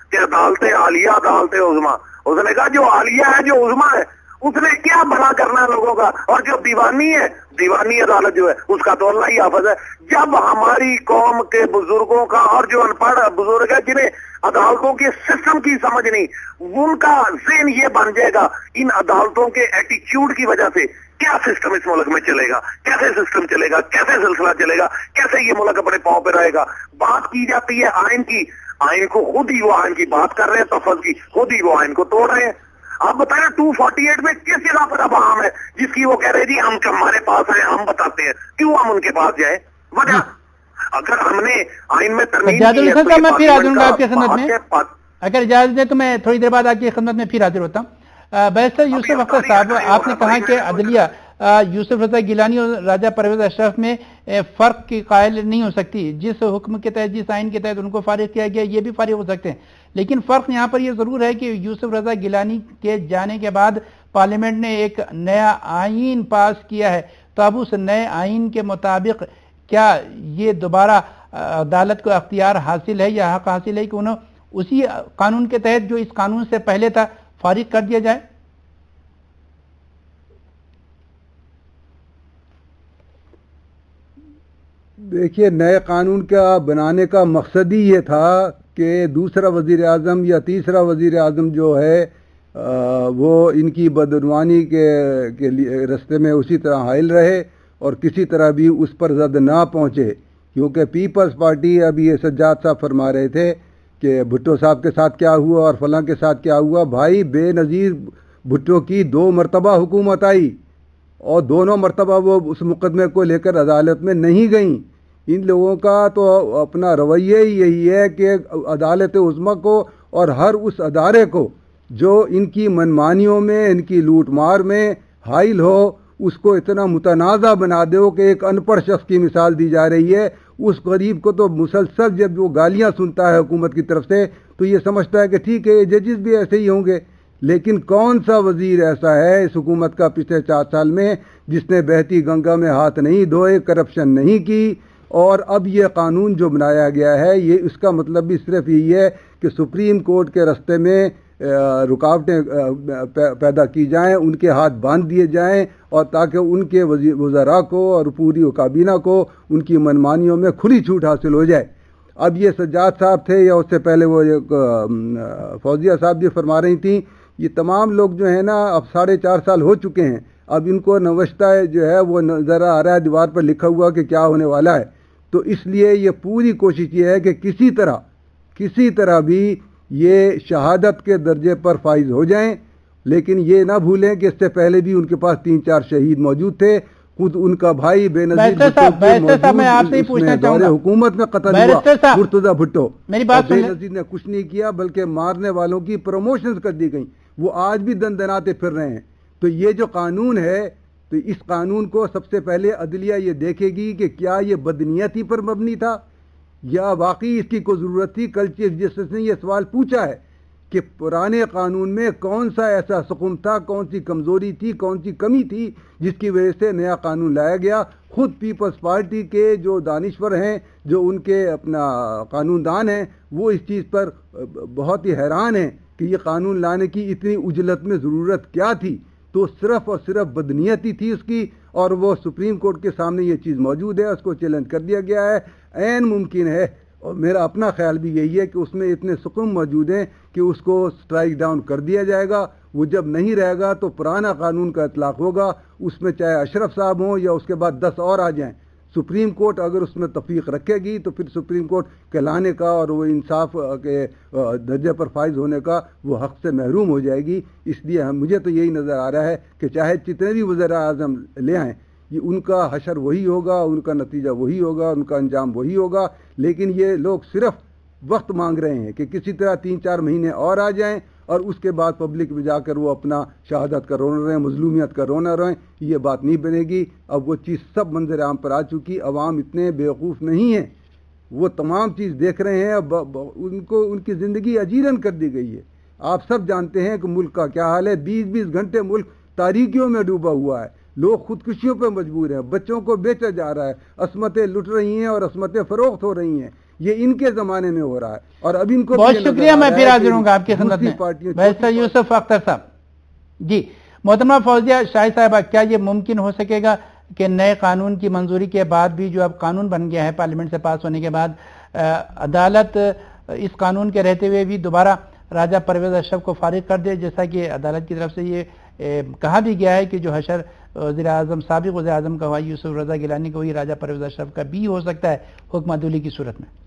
[SPEAKER 4] کہ عدالت عالیہ عدالت عظما. اس نے کہا جو عالیہ ہے جو عظما ہے اس نے کیا بھلا کرنا ہے لوگوں کا, اور جو دیوانی ہے دیوانی عدالت جو ہے اس کا تو اللہ ہی حافظ ہے. جب ہماری قوم کے بزرگوں کا اور جو ان پڑھ بزرگ ہے جنہیں عدالتوں کے سسٹم کی سمجھ نہیں, ان کا ذہن یہ بن جائے گا ان عدالتوں کے ایٹیچیوڈ کی وجہ سے کیا سسٹم اس ملک میں چلے گا, کیسے سسٹم چلے گا, کیسے سلسلہ چلے گا, کیسے یہ ملک اپنے پاؤں پہ رہے گا. بات کی جاتی ہے آئین کی, آئین کو خود ہی وہ آئین کی بات کر رہے ہیں, تفویض کی خود ہی وہ آئین کو توڑ رہے ہیں. آپ بتائیں 248 میں کس جگہ پر اب عام ہے جس کی وہ کہہ رہے جی ہم ہمارے پاس ہیں ہم بتاتے ہیں, کیوں ہم ان کے پاس جائیں؟ وجہ اگر ہم نے آئین میں ترمیم کی ہے
[SPEAKER 1] میں پھر حاضر ہوں آپ کی خدمت میں, اگر اجازت دیں تو میں تھوڑی دیر بعد آپ کی خدمت میں پھر حاضر ہوتا ہوں. بیرسٹر یوسف اختر صاحب, آپ نے کہا کہ عدلیہ یوسف رضا گیلانی اور راجہ پرویز اشرف میں فرق کی قائل نہیں ہو سکتی. جس حکم کے تحت جس آئین کے تحت ان کو فارغ کیا گیا یہ بھی فارغ ہو سکتے ہیں, لیکن فرق یہاں پر یہ ضرور ہے کہ یوسف رضا گیلانی کے جانے کے بعد پارلیمنٹ نے ایک نیا آئین پاس کیا ہے. تو اب اس نئے آئین کے مطابق کیا یہ دوبارہ عدالت کو اختیار حاصل ہے یا حق حاصل ہے کہ انہوں اسی قانون کے تحت جو اس قانون سے پہلے تھا فارغ کر دیا جائے؟
[SPEAKER 2] دیکھیے, نئے قانون کا بنانے کا مقصد ہی یہ تھا کہ دوسرا وزیر اعظم یا تیسرا وزیر اعظم جو ہے وہ ان کی بدعنوانی کے رستے میں اسی طرح حائل رہے اور کسی طرح بھی اس پر زد نہ پہنچے. کیونکہ پیپلز پارٹی, اب یہ سجاد صاحب فرما رہے تھے کہ بھٹو صاحب کے ساتھ کیا ہوا اور فلاں کے ساتھ کیا ہوا. بھائی بے نظیر بھٹو کی 2 مرتبہ حکومت آئی اور دونوں مرتبہ وہ اس مقدمے کو لے کر عدالت میں نہیں گئیں. ان لوگوں کا تو اپنا رویہ ہی یہی ہے کہ عدالت عظمیٰ کو اور ہر اس ادارے کو جو ان کی منمانیوں میں ان کی لوٹ مار میں حائل ہو اس کو اتنا متنازع بنا دو کہ ایک ان پڑھ شخص کی مثال دی جا رہی ہے. اس غریب کو تو مسلسل جب وہ گالیاں سنتا ہے حکومت کی طرف سے تو یہ سمجھتا ہے کہ ٹھیک ہے یہ ججز بھی ایسے ہی ہوں گے. لیکن کون سا وزیر ایسا ہے اس حکومت کا پچھلے 4 سال میں جس نے بہتی گنگا میں ہاتھ نہیں دھوئے, کرپشن نہیں کی؟ اور اب یہ قانون جو بنایا گیا ہے یہ اس کا مطلب بھی صرف یہی ہے کہ سپریم کورٹ کے رستے میں رکاوٹیں پیدا کی جائیں, ان کے ہاتھ باندھ دیے جائیں اور تاکہ ان کے وزراء کو اور پوری کابینہ کو ان کی منمانیوں میں کھلی چھوٹ حاصل ہو جائے. اب یہ سجاد صاحب تھے یا اس سے پہلے وہ فوزیہ صاحب بھی فرما رہی تھیں, یہ تمام لوگ جو ہیں نا اب 4.5 سال ہو چکے ہیں. اب ان کو نوشتہ جو ہے وہ نظر آ رہا ہے دیوار پر لکھا ہوا کہ کیا ہونے والا ہے. تو اس لیے یہ پوری کوشش یہ ہے کہ کسی طرح بھی یہ شہادت کے درجے پر فائز ہو جائیں. لیکن یہ نہ بھولیں کہ اس سے پہلے بھی ان کے پاس 3-4 شہید موجود تھے. خود ان کا بھائی بے نظیر حکومت میں قتل ہوا مرتضی بھٹو. بے نظیر نے کچھ نہیں کیا بلکہ مارنے والوں کی پروموشنز کر دی گئیں. وہ آج بھی دندناتے پھر رہے ہیں. تو یہ جو قانون ہے تو اس قانون کو سب سے پہلے عدلیہ یہ دیکھے گی کہ کیا یہ بدنیتی پر مبنی تھا یا واقعی اس کی کوئی ضرورت تھی. کل چیف جسٹس نے یہ سوال پوچھا ہے کہ پرانے قانون میں کون سا ایسا سقم تھا, کون سی کمزوری تھی, کون سی کمی تھی جس کی وجہ سے نیا قانون لایا گیا. خود پیپلز پارٹی کے جو دانشور ہیں, جو ان کے اپنا قانون دان ہیں, وہ اس چیز پر بہت ہی حیران ہیں کہ یہ قانون لانے کی اتنی عجلت میں ضرورت کیا تھی. تو صرف اور صرف بدنیتی تھی اس کی, اور وہ سپریم کورٹ کے سامنے یہ چیز موجود ہے, اس کو چیلنج کر دیا گیا ہے. عین ممکن ہے, اور میرا اپنا خیال بھی یہی ہے کہ اس میں اتنے سکم موجود ہیں کہ اس کو سٹرائک ڈاؤن کر دیا جائے گا. وہ جب نہیں رہے گا تو پرانا قانون کا اطلاق ہوگا, اس میں چاہے اشرف صاحب ہوں یا اس کے بعد 10 اور آ جائیں. سپریم کورٹ اگر اس میں تفویض رکھے گی تو پھر سپریم کورٹ کہلانے کا اور وہ انصاف کے درجے پر فائز ہونے کا وہ حق سے محروم ہو جائے گی. اس لیے مجھے تو یہی نظر آ رہا ہے کہ چاہے جتنے بھی وزراء اعظم لے آئیں یہ ان کا حشر وہی ہوگا, ان کا نتیجہ وہی ہوگا, ان کا انجام وہی ہوگا. لیکن یہ لوگ صرف وقت مانگ رہے ہیں کہ کسی طرح 3-4 مہینے اور آ جائیں اور اس کے بعد پبلک میں جا کر وہ اپنا شہادت کا رونا رہیں, مظلومیت کا رونا رہیں. یہ بات نہیں بنے گی. اب وہ چیز سب منظر عام پر آ چکی. عوام اتنے بیوقوف نہیں ہیں, وہ تمام چیز دیکھ رہے ہیں. اب ان کی زندگی اجیرن کر دی گئی ہے. آپ سب جانتے ہیں کہ ملک کا کیا حال ہے. 20-20 گھنٹے ملک تاریکیوں میں ڈوبا ہوا ہے. لوگ خودکشیوں پہ مجبور ہیں, بچوں کو بیچا جا رہا ہے, عصمتیں لٹ رہی ہیں اور عصمتیں فروخت ہو رہی ہیں. یہ ان کے زمانے میں ہو رہا ہے اور اب ان کو
[SPEAKER 1] بہت شکریہ. میں پھر حاضر ہوں گا آپ کی خدمت میں بیرسٹر یوسف اختر صاحب. جی محترمہ فوزیہ شاہد صاحبہ، کیا یہ ممکن ہو سکے گا کہ نئے قانون کی منظوری کے بعد بھی، جو اب قانون بن گیا ہے پارلیمنٹ سے پاس ہونے کے بعد، عدالت اس قانون کے رہتے ہوئے بھی دوبارہ راجہ پرویز اشرف کو فارغ کر دے، جیسا کہ عدالت کی طرف سے یہ کہا بھی گیا ہے کہ جو حشر سابق وزیر اعظم کا ہوا یوسف رضا گیلانی کو، وہی راجہ پرویز اشرف کا بھی ہو سکتا ہے حکم عدولی کی صورت میں؟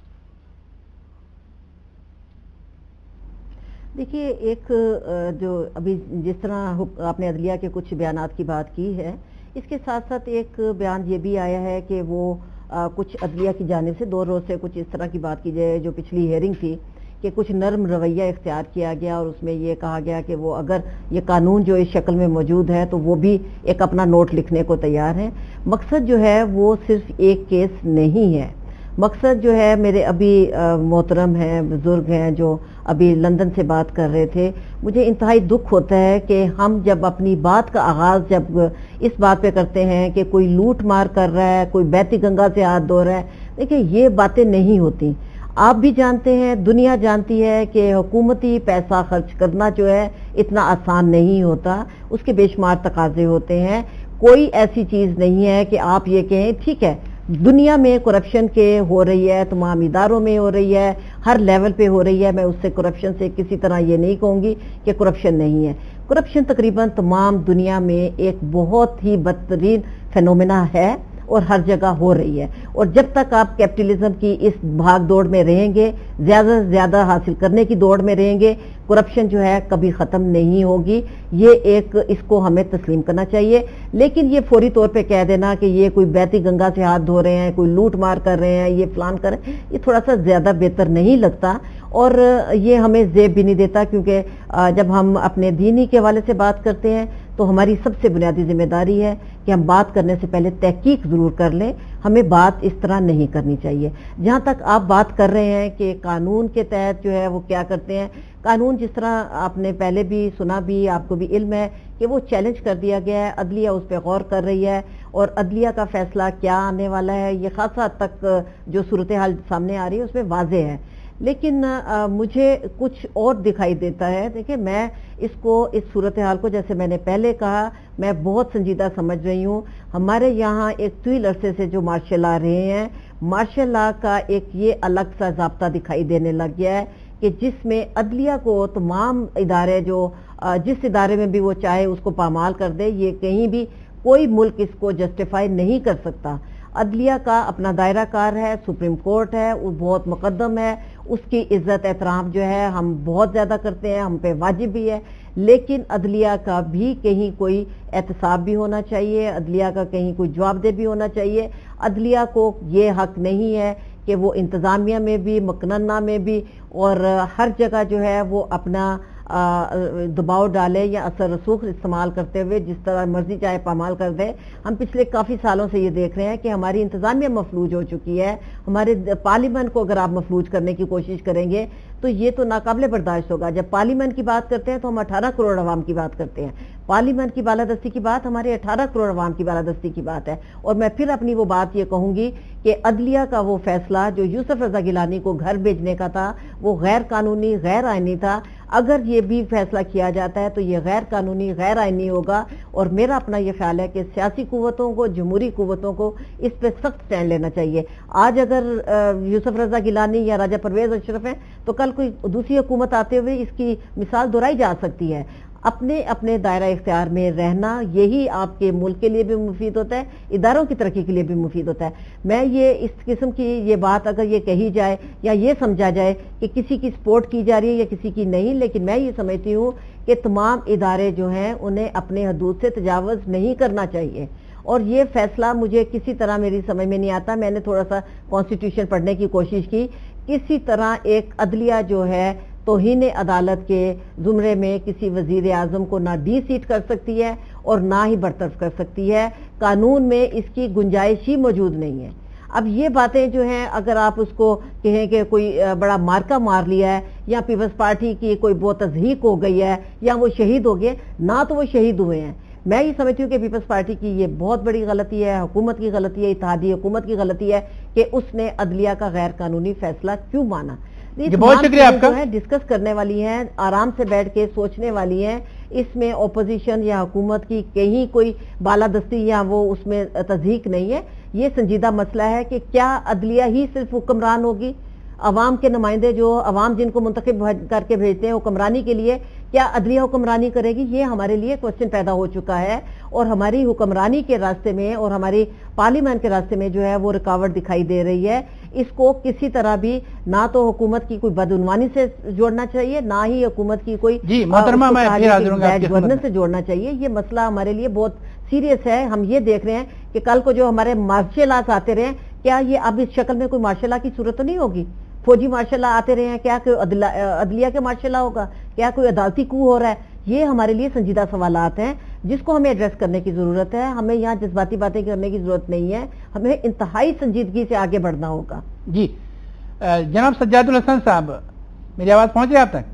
[SPEAKER 3] دیکھیے، ایک جو ابھی جس طرح آپ نے عدلیہ کے کچھ بیانات کی بات کی ہے، اس کے ساتھ ساتھ ایک بیان یہ بھی آیا ہے کہ وہ کچھ عدلیہ کی جانب سے 2 روز سے کچھ اس طرح کی بات کی جائے، جو پچھلی ہیئرنگ تھی کہ کچھ نرم رویہ اختیار کیا گیا اور اس میں یہ کہا گیا کہ وہ اگر یہ قانون جو اس شکل میں موجود ہے تو وہ بھی ایک اپنا نوٹ لکھنے کو تیار ہیں. مقصد جو ہے وہ صرف ایک کیس نہیں ہے. مقصد جو ہے، میرے ابھی محترم ہیں، بزرگ ہیں جو ابھی لندن سے بات کر رہے تھے، مجھے انتہائی دکھ ہوتا ہے کہ ہم جب اپنی بات کا آغاز جب اس بات پہ کرتے ہیں کہ کوئی لوٹ مار کر رہا ہے، کوئی بیتی گنگا سے ہاتھ دھو رہا ہے، دیکھیں یہ باتیں نہیں ہوتی. آپ بھی جانتے ہیں، دنیا جانتی ہے کہ حکومتی پیسہ خرچ کرنا جو ہے اتنا آسان نہیں ہوتا، اس کے بے شمار تقاضے ہوتے ہیں. کوئی ایسی چیز نہیں ہے کہ آپ یہ کہیں ٹھیک ہے دنیا میں کرپشن کے ہو رہی ہے، تمام اداروں میں ہو رہی ہے، ہر لیول پہ ہو رہی ہے. میں اس سے کرپشن سے کسی طرح یہ نہیں کہوں گی کہ کرپشن نہیں ہے. کرپشن تقریباً تمام دنیا میں ایک بہت ہی بدترین فینومینا ہے اور ہر جگہ ہو رہی ہے. اور جب تک آپ کیپٹلزم کی اس بھاگ دوڑ میں رہیں گے، زیادہ سے زیادہ حاصل کرنے کی دوڑ میں رہیں گے، کرپشن جو ہے کبھی ختم نہیں ہوگی. یہ ایک اس کو ہمیں تسلیم کرنا چاہیے. لیکن یہ فوری طور پہ کہہ دینا کہ یہ کوئی بیتی گنگا سے ہاتھ دھو رہے ہیں، کوئی لوٹ مار کر رہے ہیں، یہ فلان کر رہے ہیں، یہ تھوڑا سا زیادہ بہتر نہیں لگتا اور یہ ہمیں زیب بھی نہیں دیتا. کیونکہ جب ہم اپنے دینی کے حوالے سے بات کرتے ہیں تو ہماری سب سے بنیادی ذمہ داری ہے کہ ہم بات کرنے سے پہلے تحقیق ضرور کر لیں. ہمیں بات اس طرح نہیں کرنی چاہیے. جہاں تک آپ بات کر رہے ہیں کہ قانون کے تحت جو ہے وہ کیا کرتے ہیں، قانون جس طرح آپ نے پہلے بھی سنا بھی، آپ کو بھی علم ہے کہ وہ چیلنج کر دیا گیا ہے. عدلیہ اس پہ غور کر رہی ہے اور عدلیہ کا فیصلہ کیا آنے والا ہے یہ خاصا حد تک جو صورتحال سامنے آ رہی ہے اس میں واضح ہے. لیکن مجھے کچھ اور دکھائی دیتا ہے. دیکھیں، میں اس صورتحال کو جیسے میں نے پہلے کہا میں بہت سنجیدہ سمجھ رہی ہوں. ہمارے یہاں ایک طویل عرصے سے جو مارشل لا رہے ہیں، مارشل لا کا ایک یہ الگ سا ضابطہ دکھائی دینے لگ گیا ہے کہ جس میں عدلیہ کو تمام ادارے جو جس ادارے میں بھی وہ چاہے اس کو پامال کر دے، یہ کہیں بھی کوئی ملک اس کو جسٹیفائی نہیں کر سکتا. عدلیہ کا اپنا دائرہ کار ہے، سپریم کورٹ ہے، وہ بہت مقدم ہے، اس کی عزت احترام جو ہے ہم بہت زیادہ کرتے ہیں، ہم پہ واجب بھی ہے. لیکن عدلیہ کا بھی کہیں کوئی احتساب بھی ہونا چاہیے، عدلیہ کا کہیں کوئی جواب دہ بھی ہونا چاہیے. عدلیہ کو یہ حق نہیں ہے کہ وہ انتظامیہ میں بھی، مقننہ میں بھی اور ہر جگہ جو ہے وہ اپنا دباؤ ڈالے یا اثر رسوخ استعمال کرتے ہوئے جس طرح مرضی چاہے پامال کر دے. ہم پچھلے کافی سالوں سے یہ دیکھ رہے ہیں کہ ہماری انتظامیہ مفلوج ہو چکی ہے. ہمارے پارلیمنٹ کو اگر آپ مفلوج کرنے کی کوشش کریں گے تو یہ تو ناقابل برداشت ہوگا. جب پارلیمنٹ کی بات کرتے ہیں تو ہم 18 کروڑ عوام کی بات کرتے ہیں. پارلیمنٹ کی بالادستی کی بات ہمارے 18 کروڑ عوام کی بالادستی کی بات ہے. اور میں پھر اپنی وہ بات یہ کہوں گی کہ عدلیہ کا وہ فیصلہ جو یوسف رضا گیلانی کو گھر بھیجنے کا تھا وہ غیر قانونی، غیر آئینی تھا. اگر یہ بھی فیصلہ کیا جاتا ہے تو یہ غیر قانونی، غیر آئینی ہوگا. اور میرا اپنا یہ خیال ہے کہ سیاسی قوتوں کو، جمہوری قوتوں کو اس پہ سخت اسٹینڈ لینا چاہیے. آج اگر یوسف رضا گیلانی یا راجہ پرویز اشرف ہیں تو کل کوئی دوسری حکومت آتے ہوئے اس کی مثال دہرائی جا سکتی ہے. اپنے دائرہ اختیار میں رہنا یہی آپ کے ملک کے لیے بھی مفید ہوتا ہے، اداروں کی ترقی کے لیے بھی مفید ہوتا ہے. میں یہ اس قسم کی یہ بات اگر یہ کہی جائے یا یہ سمجھا جائے کہ کسی کی سپورٹ کی جا رہی ہے یا کسی کی نہیں، لیکن میں یہ سمجھتی ہوں کہ تمام ادارے جو ہیں انہیں اپنے حدود سے تجاوز نہیں کرنا چاہیے. اور یہ فیصلہ مجھے کسی طرح میری سمجھ میں نہیں آتا. میں نے تھوڑا سا کانسٹیٹیوشن پڑھنے کی کوشش کی. کسی طرح ایک عدلیہ جو ہے توہین عدالت کے زمرے میں کسی وزیر اعظم کو نہ ڈی سیٹ کر سکتی ہے اور نہ ہی برطرف کر سکتی ہے. قانون میں اس کی گنجائش ہی موجود نہیں ہے. اب یہ باتیں جو ہیں اگر آپ اس کو کہیں کہ کوئی بڑا مارکا مار لیا ہے یا پیپلز پارٹی کی کوئی بہت تضحیک ہو گئی ہے یا وہ شہید ہو گئے، نہ تو وہ شہید ہوئے ہیں. میں یہ سمجھتی ہوں کہ پیپلز پارٹی کی یہ بہت بڑی غلطی ہے، حکومت کی غلطی ہے، اتحادی حکومت کی غلطی ہے کہ اس نے عدلیہ کا غیر قانونی فیصلہ کیوں مانا.
[SPEAKER 1] بہت شکریہ آپ کا.
[SPEAKER 3] ڈسکس کرنے والی ہیں، آرام سے بیٹھ کے سوچنے والی ہیں. اس میں اپوزیشن یا حکومت کی کہیں کوئی بالادستی یا وہ اس میں تضحیق نہیں ہے. یہ سنجیدہ مسئلہ ہے کہ کیا عدلیہ ہی صرف حکمران ہوگی؟ عوام کے نمائندے جو عوام جن کو منتخب کر کے بھیجتے ہیں حکمرانی کے لیے، کیا عدلیہ حکمرانی کرے گی؟ یہ ہمارے لیے کوشچن پیدا ہو چکا ہے، اور ہماری حکمرانی کے راستے میں اور ہماری پارلیمنٹ کے راستے میں جو ہے وہ رکاوٹ دکھائی دے رہی ہے. اس کو کسی طرح بھی نہ تو حکومت کی کوئی بدعنوانی سے جوڑنا چاہیے، نہ ہی حکومت کی کوئی گورننس سے جوڑنا چاہیے. یہ مسئلہ ہمارے لیے بہت سیریس ہے. ہم یہ دیکھ رہے ہیں کہ کل کو جو ہمارے مارشل لاز آتے رہے، کیا یہ اب اس شکل میں کوئی مارشل لا کی صورت تو نہیں ہوگی؟ فوجی مارشل لا آتے رہے ہیں، کیا کوئی عدلیہ کے مارشل لا ہوگا؟ کیا کوئی عدالتی کو ہو رہا ہے؟ یہ ہمارے لیے سنجیدہ سوالات ہیں جس کو ہمیں ایڈریس کرنے کی ضرورت ہے. ہمیں یہاں جذباتی باتیں کرنے کی ضرورت نہیں ہے، ہمیں انتہائی سنجیدگی سے آگے بڑھنا ہوگا.
[SPEAKER 1] جی جناب سجاد الحسن صاحب، میری آواز پہنچ رہی ہے آپ تک؟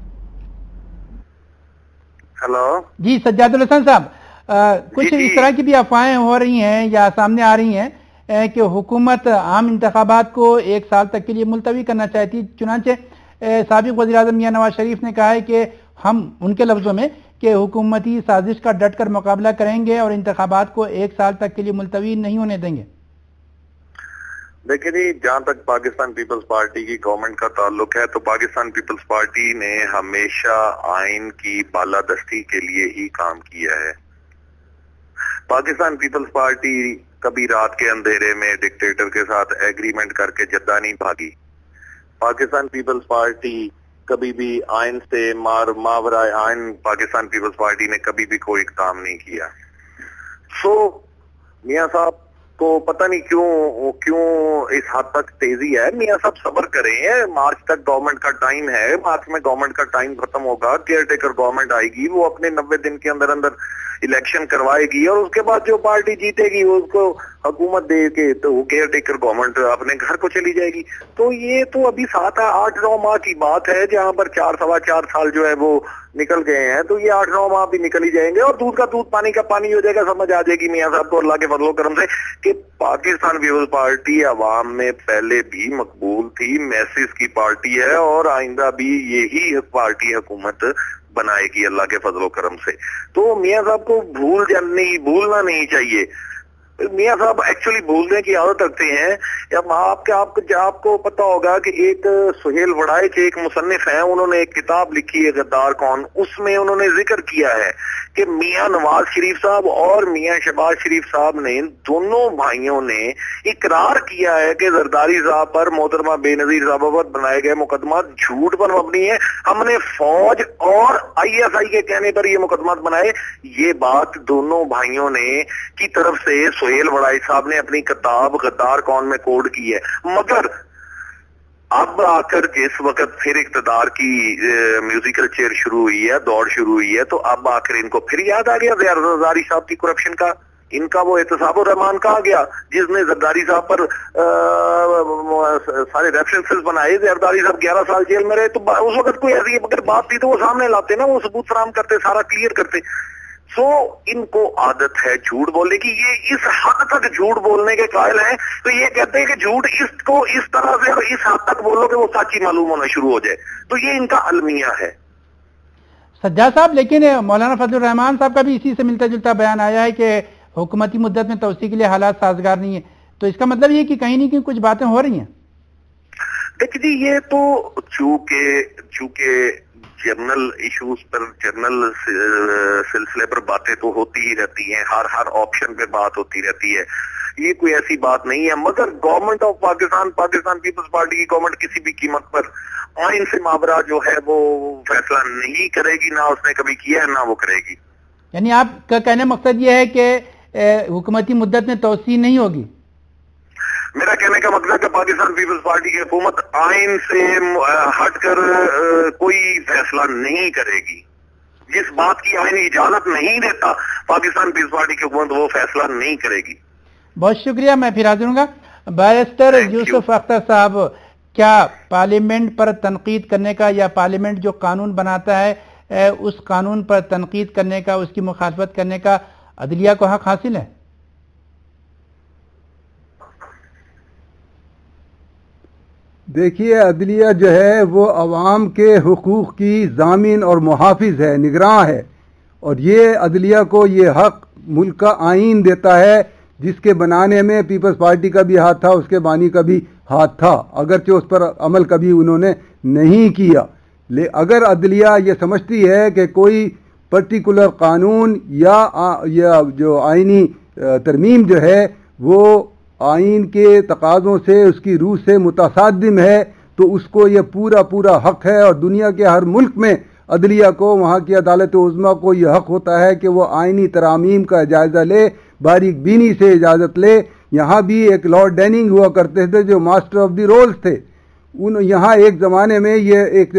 [SPEAKER 4] ہلو
[SPEAKER 1] جی سجاد الحسن صاحب، کچھ اس طرح کی بھی افواہیں ہو رہی ہیں یا سامنے آ رہی ہیں کہ حکومت عام انتخابات کو 1 سال تک کے لیے ملتوی کرنا چاہتی. چنانچہ سابق وزیر اعظم میاں نواز شریف نے کہا ہے کہ ہم ان کے لفظوں میں کہ حکومتی سازش کا ڈٹ کر مقابلہ کریں گے اور انتخابات کو 1 سال تک کے لیے ملتوی نہیں ہونے دیں گے.
[SPEAKER 4] دیکھیں جی، جہاں تک پاکستان پیپلز پارٹی کی گورنمنٹ کا تعلق ہے تو پاکستان پیپلز پارٹی نے ہمیشہ آئین کی بالادستی کے لیے ہی کام کیا ہے. پاکستان پیپلز پارٹی کبھی رات کے اندھیرے میں ڈکٹیٹر کے ساتھ ایگریمنٹ کر کے جدہ نہیں بھاگی. پاکستان پیپلز پارٹی کبھی بھی آئین سے ماورائے آئین پاکستان پیپلز پارٹی نے کبھی بھی کوئی کام نہیں کیا. میاں صاحب کو پتہ نہیں کیوں اس حد تک تیزی ہے. میاں صاحب صبر کریں، مارچ تک گورنمنٹ کا ٹائم ہے. مارچ میں گورنمنٹ کا ٹائم ختم ہوگا، کیئر ٹیکر گورنمنٹ آئے گی، وہ اپنے 90 دن کے اندر الیکشن کروائے گی اور اس کے بعد جو پارٹی جیتے گی وہ اس کو حکومت دے کے تو وہ کیئر ٹیکر گورنمنٹ اپنے گھر کو چلی جائے گی. تو یہ تو ابھی 7-8-9 ماہ کی بات ہے، جہاں پر 4-4.25 سال جو ہے وہ نکل گئے ہیں. تو یہ 8-9 ماہ بھی نکل ہی جائیں گے اور دودھ کا دودھ پانی کا پانی ہو جائے گا. سمجھ آ جائے گی میاں صاحب کو اللہ کے فضل و کرم سے کہ پاکستان پیپلز پارٹی عوام میں پہلے بھی مقبول تھی، میسز کی پارٹی ہے اور آئندہ بھی یہی پارٹی حکومت بنائے گی اللہ کے فضل و کرم سے. تو میاں صاحب کو بھولنا نہیں چاہیے. میاں صاحب ایکچولی بھولنے کی عادت رکھتے ہیں. آپ کو پتا ہوگا کہ ایک سہیل وڑائچ ایک مصنف ہیں، انہوں نے ایک کتاب لکھی ہے غدار کون، اس میں انہوں نے ذکر کیا ہے کہ میاں نواز شریف صاحب اور میاں شہباز شریف صاحب نے دونوں بھائیوں نے اقرار کیا ہے کہ زرداری صاحب پر محترمہ بے نظیر صاحبہ پر بنائے گئے مقدمات جھوٹ پر مبنی ہے. ہم نے فوج اور ISI کے کہنے پر یہ مقدمات بنائے. یہ بات دونوں بھائیوں نے کی طرف سے سہیل وڑائچ صاحب نے اپنی کتاب غدار کون میں کوڈ کی ہے. مگر اب آ کر جس وقت پھر اقتدار کی میوزیکل چیئر شروع ہوئی ہے، دوڑ شروع ہوئی ہے، تو اب آ کر ان کو پھر یاد آ گیا زرداری صاحب کی کرپشن کا. ان کا وہ احتساب الرحمان کہا گیا جس نے زرداری صاحب پر سارے ریفرنسز بنائے. زرداری صاحب 11 سال جیل میں رہے، تو اس وقت کوئی ایسی اگر بات تھی تو وہ سامنے لاتے نا، وہ ثبوت فراہم کرتے، سارا کلیئر کرتے. ان کو عادت ہے جھوٹ بولنے کی. یہ اس حد تک جھوٹ بولنے کے قائل ہیں تو یہ کہتے ہیں کہ جھوٹ اس کو اس طرح سے اور اس حد تک بولو کہ وہ سچی معلوم ہونا شروع ہو جائے. تو یہ ان کا المیہ ہے.
[SPEAKER 1] سجاد صاحب، لیکن مولانا فضل الرحمان صاحب کا بھی اسی سے ملتا جلتا بیان آیا ہے کہ حکومتی مدت میں توسیع کے لیے حالات سازگار نہیں ہیں. تو اس کا مطلب یہ کہ کہیں نہ کہیں کچھ باتیں ہو رہی ہیں.
[SPEAKER 4] دیکھ جی، یہ تو چونکہ جنرل ایشوز پر، جنرل سلسلے پر باتیں تو ہوتی ہی رہتی ہیں، ہر آپشن پہ بات ہوتی رہتی ہے. یہ کوئی ایسی بات نہیں ہے. مگر government of Pakistan peoples party کی گورنمنٹ کسی بھی قیمت پر آئین سے مابرہ جو ہے وہ فیصلہ نہیں کرے گی، نہ اس نے کبھی کیا ہے نہ وہ کرے گی.
[SPEAKER 1] یعنی آپ کا کہنے مقصد یہ ہے کہ حکومتی مدت میں توسیع نہیں ہوگی؟
[SPEAKER 4] میرا کہنے کا مطلب ہے کہ پاکستان پیپلز پارٹی کی حکومت آئین سے ہٹ کر کوئی فیصلہ نہیں کرے گی. جس بات کی آئین اجازت نہیں دیتا پاکستان پیپلز پارٹی کی حکومت وہ فیصلہ نہیں کرے گی.
[SPEAKER 1] بہت شکریہ. میں پھر حاضر ہوں گا. بیرسٹر یوسف اختر صاحب، کیا پارلیمنٹ پر تنقید کرنے کا یا پارلیمنٹ جو قانون بناتا ہے اس قانون پر تنقید کرنے کا، اس کی مخالفت کرنے کا عدلیہ کو حق حاصل ہے؟
[SPEAKER 2] دیکھیے عدلیہ جو ہے وہ عوام کے حقوق کی ضامن اور محافظ ہے، نگراں ہے، اور یہ عدلیہ کو یہ حق ملک کا آئین دیتا ہے، جس کے بنانے میں پیپلز پارٹی کا بھی ہاتھ تھا، اس کے بانی کا بھی ہاتھ تھا، اگرچہ اس پر عمل کبھی انہوں نے نہیں کیا۔ اگر عدلیہ یہ سمجھتی ہے کہ کوئی پرٹیکولر قانون یا جو آئینی ترمیم جو ہے وہ آئین کے تقاضوں سے، اس کی روح سے متصادم ہے، تو اس کو یہ پورا حق ہے، اور دنیا کے ہر ملک میں عدلیہ کو، وہاں کی عدالت عظمیٰ کو یہ حق ہوتا ہے کہ وہ آئینی ترامیم کا جائزہ لے، باریک بینی سے اجازت لے۔ یہاں بھی ایک لارڈ ڈیننگ ہوا کرتے تھے جو ماسٹر آف دی رولز تھے، یہاں ایک زمانے میں یہ ایک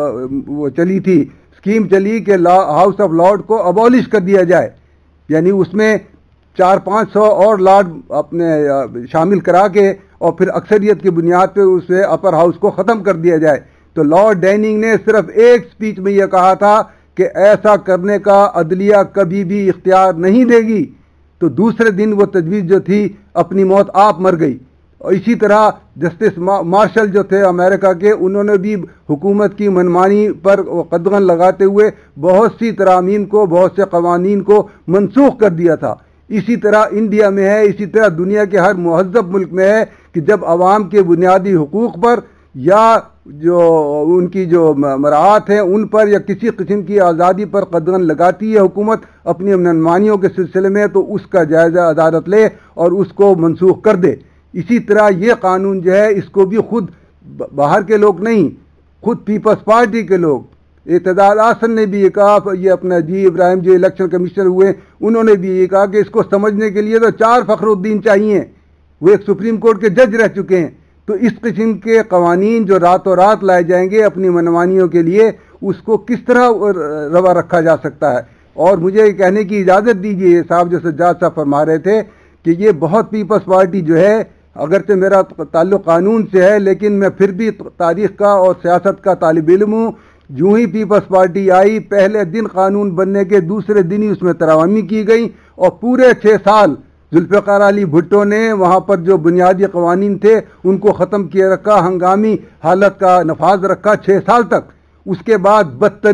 [SPEAKER 2] وہ چلی تھی، اسکیم چلی کہ ہاؤس آف لارڈ کو ابالش کر دیا جائے، یعنی اس میں 400-500 اور لارڈ اپنے شامل کرا کے اور پھر اکثریت کی بنیاد پہ اسے اپر ہاؤس کو ختم کر دیا جائے۔ تو لارڈ ڈیننگ نے صرف ایک سپیچ میں یہ کہا تھا کہ ایسا کرنے کا عدلیہ کبھی بھی اختیار نہیں دے گی، تو دوسرے دن وہ تجویز جو تھی اپنی موت آپ مر گئی۔ اور اسی طرح جسٹس مارشل جو تھے امریکہ کے، انہوں نے بھی حکومت کی منمانی پر قدغن لگاتے ہوئے بہت سی ترامیم کو، بہت سے قوانین کو منسوخ کر دیا تھا۔ اسی طرح انڈیا میں ہے، اسی طرح دنیا کے ہر مہذب ملک میں ہے کہ جب عوام کے بنیادی حقوق پر یا جو ان کی جو مراعات ہیں ان پر یا کسی قسم کی آزادی پر قدغن لگاتی ہے حکومت اپنی منمانیوں کے سلسلے میں، تو اس کا جائزہ عدالت لے اور اس کو منسوخ کر دے۔ اسی طرح یہ قانون جو ہے اس کو بھی خود باہر کے لوگ نہیں، خود پیپلز پارٹی کے لوگ، اعتدال آسن نے بھی یہ کہا، یہ اپنا جی ابراہیم جو الیکشن کمشنر ہوئے انہوں نے بھی یہ کہا کہ اس کو سمجھنے کے لیے تو 4 فخر الدین چاہیے، وہ ایک سپریم کورٹ کے جج رہ چکے ہیں۔ تو اس قسم کے قوانین جو راتوں رات لائے جائیں گے اپنی منمانیوں کے لیے، اس کو کس طرح روا رکھا جا سکتا ہے؟ اور مجھے یہ کہنے کی اجازت دیجیے صاحب، جو سجاد صاحب فرما رہے تھے کہ یہ بہت پیپلز پارٹی جو ہے، اگرچہ میرا تعلق قانون سے ہے لیکن میں پھر بھی تاریخ کا اور سیاست کا طالب علم ہوں۔ جو ہی پیپلز پارٹی آئی، پہلے دن قانون بننے کے دوسرے دن ہی اس میں ترامیم کی گئی، اور پورے 6 سال ذوالفقار علی بھٹو نے وہاں پر جو بنیادی قوانین تھے ان کو ختم کیے رکھا، ہنگامی حالت کا نفاذ رکھا 6 سال تک۔ اس کے بعد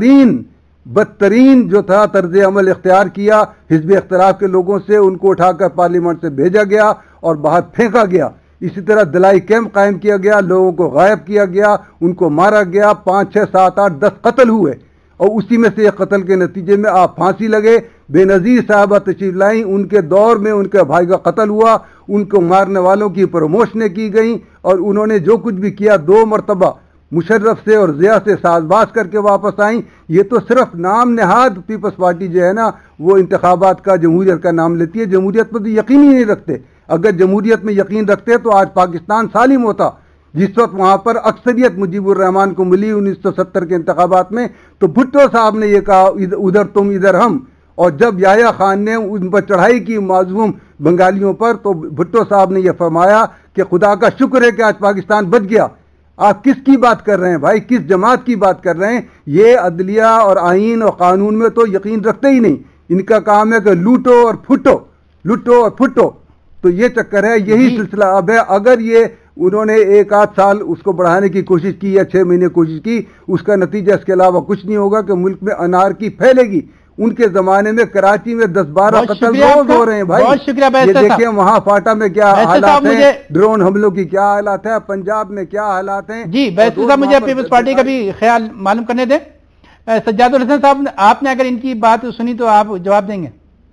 [SPEAKER 2] بدترین جو تھا طرز عمل اختیار کیا حزب اختلاف کے لوگوں سے، ان کو اٹھا کر پارلیمنٹ سے بھیجا گیا اور باہر پھینکا گیا۔ اسی طرح دلائی کیمپ قائم کیا گیا، لوگوں کو غائب کیا گیا، ان کو مارا گیا، 5 6 7 8 10 قتل ہوئے، اور اسی میں سے ایک قتل کے نتیجے میں آپ پھانسی لگے۔ بے نظیر صاحبہ تشریف لائیں، ان کے دور میں ان کے بھائی کا قتل ہوا، ان کو مارنے والوں کی پروموشنیں کی گئیں، اور انہوں نے جو کچھ بھی کیا 2 مرتبہ مشرف سے اور ضیاء سے ساز باز کر کے واپس آئیں۔ یہ تو صرف نام نہاد پیپلز پارٹی جو ہے نا وہ انتخابات کا جمہوریت کا نام لیتی ہے، جمہوریت پر تو یقین ہی نہیں رکھتے۔ اگر جمہوریت میں یقین رکھتے تو آج پاکستان سالم ہوتا۔ جس وقت وہاں پر اکثریت مجیب الرحمان کو ملی 1970 کے انتخابات میں، تو بھٹو صاحب نے یہ کہا ادھر تم ادھر ہم، اور جب یحییٰ خان نے ان پر چڑھائی کی معظوم بنگالیوں پر، تو بھٹو صاحب نے یہ فرمایا کہ خدا کا شکر ہے کہ آج پاکستان بچ گیا۔ آپ کس کی بات کر رہے ہیں بھائی؟ کس جماعت کی بات کر رہے ہیں؟ یہ عدلیہ اور آئین اور قانون میں تو یقین رکھتے ہی نہیں، ان کا کام ہے کہ لوٹو اور پھٹو۔ تو یہ چکر ہے، یہی سلسلہ اب ہے۔ اگر یہ انہوں نے 1 آدھ سال اس کو بڑھانے کی کوشش کی یا 6 مہینے کوشش کی، اس کا نتیجہ اس کے علاوہ کچھ نہیں ہوگا کہ ملک میں انارکی پھیلے گی۔ ان کے زمانے میں کراچی میں 10-12 قتل روز ہو رہے ہیں بھائی،
[SPEAKER 1] بہت شکریہ
[SPEAKER 2] یہ دیکھیں وہاں فاٹا میں کیا حالات ہیں، ڈرون حملوں کی کیا حالات ہیں، پنجاب میں کیا حالات ہیں۔
[SPEAKER 1] جی بیسل صاحب، مجھے پیپلز پارٹی کا بھی خیال معلوم کرنے دیں۔ سجاد الحسن صاحب، آپ نے اگر ان کی بات سنی تو آپ جواب دیں گے؟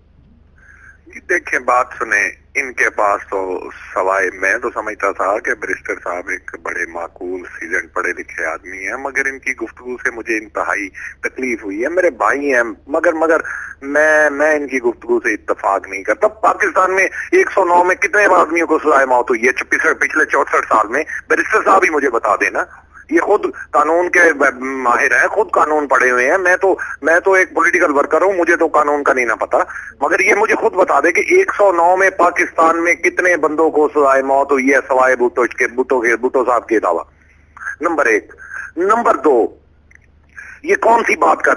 [SPEAKER 4] دیکھیں بات سنیں، ان کے پاس تو سوائے، میں تو سمجھتا تھا کہ بیرسٹر صاحب ایک بڑے معقول سیزنڈ پڑھے لکھے آدمی ہیں، مگر ان کی گفتگو سے مجھے انتہائی تکلیف ہوئی ہے۔ میرے بھائی ہیں مگر میں ان کی گفتگو سے اتفاق نہیں کرتا۔ پاکستان میں 109 میں کتنے آدمیوں کو سزائے موت ہوئی ہے پچھلے 64 سال میں؟ بیرسٹر صاحب ہی مجھے بتا دینا، یہ خود قانون کے ماہر ہیں، خود قانون پڑھے ہوئے ہیں۔ میں تو ایک پولیٹیکل ورکر ہوں، مجھے تو قانون کا نہیں نہ پتا، مگر یہ مجھے خود بتا دے کہ 109 میں پاکستان میں کتنے بندوں کو سزائے موت ہوئی ہے سوائے بھٹو صاحب کے علاوہ؟ نمبر 1۔ نمبر 2، یہ کون سی بات کر رہے ہیں؟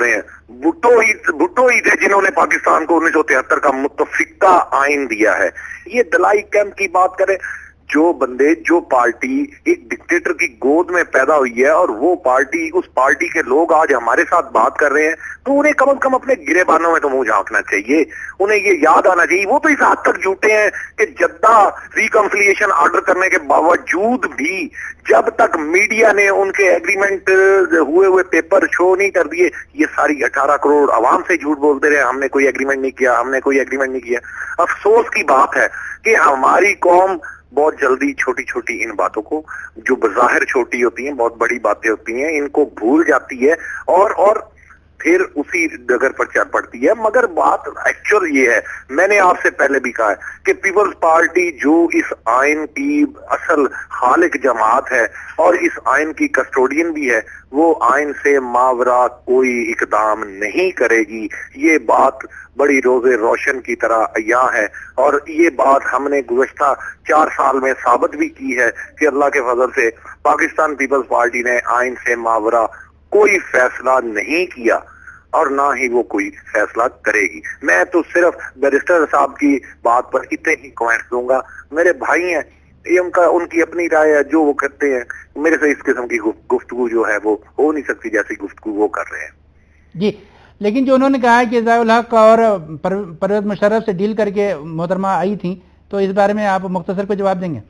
[SPEAKER 4] भुट्टो ही थे जिन्होंने पाकिस्तान को 1973 का मुतफिका आइन दिया है। ये दलाई कैंप की बात करें, जो बंदे, जो पार्टी एक डिक्टेटर की गोद में पैदा हुई है और वो पार्टी, उस पार्टी के लोग आज हमारे साथ बात कर रहे हैं, तो उन्हें कम से कम अपने गिरेबानों में तो मुंह झांकना चाहिए। उन्हें ये याद आना चाहिए, वो तो इस हद तक झूठे हैं कि जद्दा रिकंसिलिएशन ऑर्डर करने के बावजूद भी जब तक मीडिया ने उनके एग्रीमेंट हुए पेपर शो नहीं कर दिए, ये सारी 18 करोड़ आवाम से झूठ बोलते रहे, हमने कोई एग्रीमेंट नहीं किया, हमने कोई एग्रीमेंट नहीं किया। अफसोस की बात है कि हमारी कौम बहुत जल्दी छोटी छोटी इन बातों को, जो बज़ाहिर छोटी होती हैं, बहुत बड़ी बातें होती हैं, इनको भूल जाती है और फिर उसी डगर पर चढ़ पड़ती है। मगर बात एक्चुअल ये है, मैंने आपसे पहले भी कहा है कि पीपल्स पार्टी जो इस आइन की असल खालिक जमात है और इस आइन की कस्टोडियन भी है, वो आइन से मावरा कोई इकदाम नहीं करेगी। ये बात बड़ी रोजे रोशन की तरह अय्या है और ये बात हमने गुज़श्ता 4 साल में साबित भी की है कि अल्लाह के फजल से पाकिस्तान पीपल्स पार्टी ने आइन से मावरा कोई फैसला नहीं किया और ना ही वो कोई फैसला करेगी। मैं तो सिर्फ बैरिस्टर साहब की बात पर इतने ही कमेंट दूंगा। मेरे भाई हैं, ये उनकी अपनी राय है, जो वो करते हैं। मेरे से इस किस्म की गुफ्तगू जो है वो हो नहीं सकती जैसी गुफ्तगू वो कर रहे हैं
[SPEAKER 1] जी। लेकिन जो उन्होंने कहा है कि ज़िया-उल हक और परवेज मुशर्रफ से डील करके मोहतरमा आई थी, तो इस बारे में आप मुख्तसर को जवाब देंगे?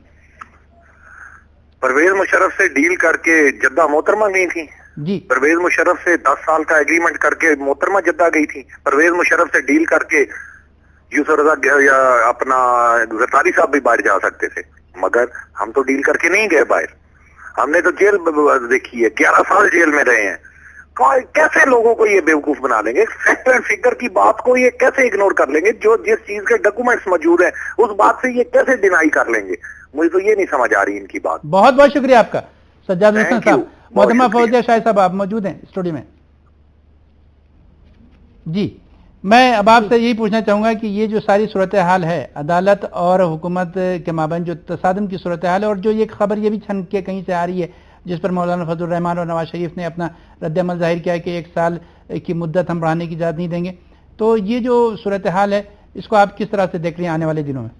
[SPEAKER 4] परवेज मुशर्रफ से डील करके जद्दा मोहतरमा गई थी
[SPEAKER 1] जी।
[SPEAKER 4] परवेज मुशर्रफ से 10 साल का एग्रीमेंट करके मोहतरमा जद्दा गई थी। परवेज मुशर्रफ से डील करके यूसुफ रजा या अपना जरदारी साहब भी बाहर जा सकते थे, मगर हम तो डील करके नहीं गए बाहर। हमने तो जेल देखी है, 11 साल जेल में रहे हैं। कैसे लोगों को ये बेवकूफ बना लेंगे? फैक्ट एंड फिगर की बात को ये कैसे इग्नोर कर लेंगे? जो जिस चीज के डॉक्यूमेंट्स मौजूद हैं उस बात से ये कैसे डिनाई कर लेंगे? मुझे तो ये नहीं समझ आ रही इनकी बात।
[SPEAKER 1] बहुत बहुत शुक्रिया आपका सज्जाद हुसैन साहब। मोहतरमा फौजिया शाहिद साहब, आप मौजूद हैं स्टूडियो में जी। मैं अब आपसे यही पूछना चाहूंगा कि ये जो सारी सूरत हाल है, अदालत और हुकूमत के माबैन जो तसादम की सूरत हाल है, और जो ये खबर ये भी छन के कहीं से आ रही है जिस पर मौलाना फजलुर रहमान और नवाज शरीफ ने अपना रद्द-ए-अमल जाहिर किया है कि 1 साल की मुद्दत हम बढ़ाने की इजाज़त नहीं देंगे, तो ये जो सूरत हाल है इसको आप किस तरह से देख रही हैं आने वाले दिनों में?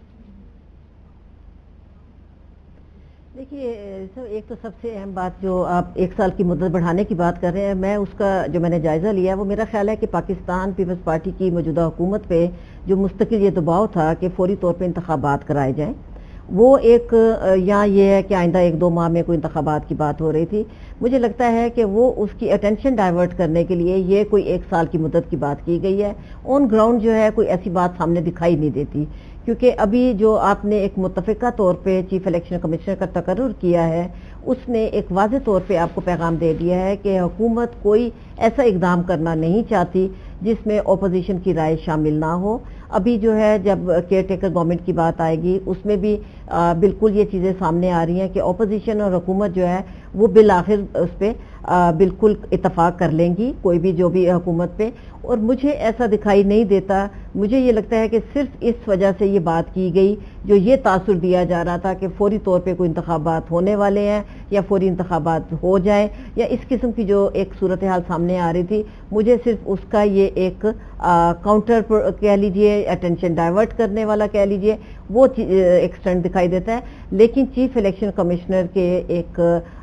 [SPEAKER 3] देखिए सर, एक तो सबसे अहम बात जो आप 1 साल की मुद्दत बढ़ाने की बात कर रहे हैं, मैं उसका जो मैंने जायज़ा लिया वो मेरा ख्याल है कि पाकिस्तान पीपल्स पार्टी की मौजूदा हुकूमत पे जो मुस्तकिल ये दबाव था कि फौरी तौर पे इंतखाबात कराए जाएं, वो एक यहाँ ये है कि आइंदा 1-2 माह में कोई इंतखाबात की बात हो रही थी। मुझे लगता है कि वो उसकी अटेंशन डाइवर्ट करने के लिए ये कोई 1 साल की मुद्दत की बात की गई है। ऑन ग्राउंड जो है कोई ऐसी बात सामने दिखाई नहीं देती, क्योंकि अभी जो आपने एक मुत्तफ़िका तौर पे चीफ इलेक्शन कमिश्नर का तकर्रुर किया है, उसने एक वाज़े तौर पे आपको पैगाम दे दिया है कि हुकूमत कोई ऐसा इक़दाम करना नहीं चाहती जिसमें अपोजिशन की राय शामिल ना हो। अभी जो है जब केयर टेकर गवर्नमेंट की बात आएगी उसमें भी बिल्कुल ये चीज़ें सामने आ रही हैं कि अपोजिशन और हुकूमत जो है वो बिल आखिर उस पर बिल्कुल इत्तफाक कर लेंगी, कोई भी जो भी हुकूमत पे। और मुझे ऐसा दिखाई नहीं देता, मुझे ये लगता है कि सिर्फ इस वजह से ये बात की गई, जो ये तासुर दिया जा रहा था कि फौरी तौर पे कोई इंतखाबात होने वाले हैं या फौरी इंतखाबात हो जाए, या इस किस्म की जो एक सूरत हाल सामने आ रही थी, मुझे सिर्फ उसका ये एक काउंटर कह लीजिए, अटेंशन डाइवर्ट करने वाला कह लीजिए, वो एक स्टंट दिखाई देता है। लेकिन चीफ इलेक्शन कमिश्नर के एक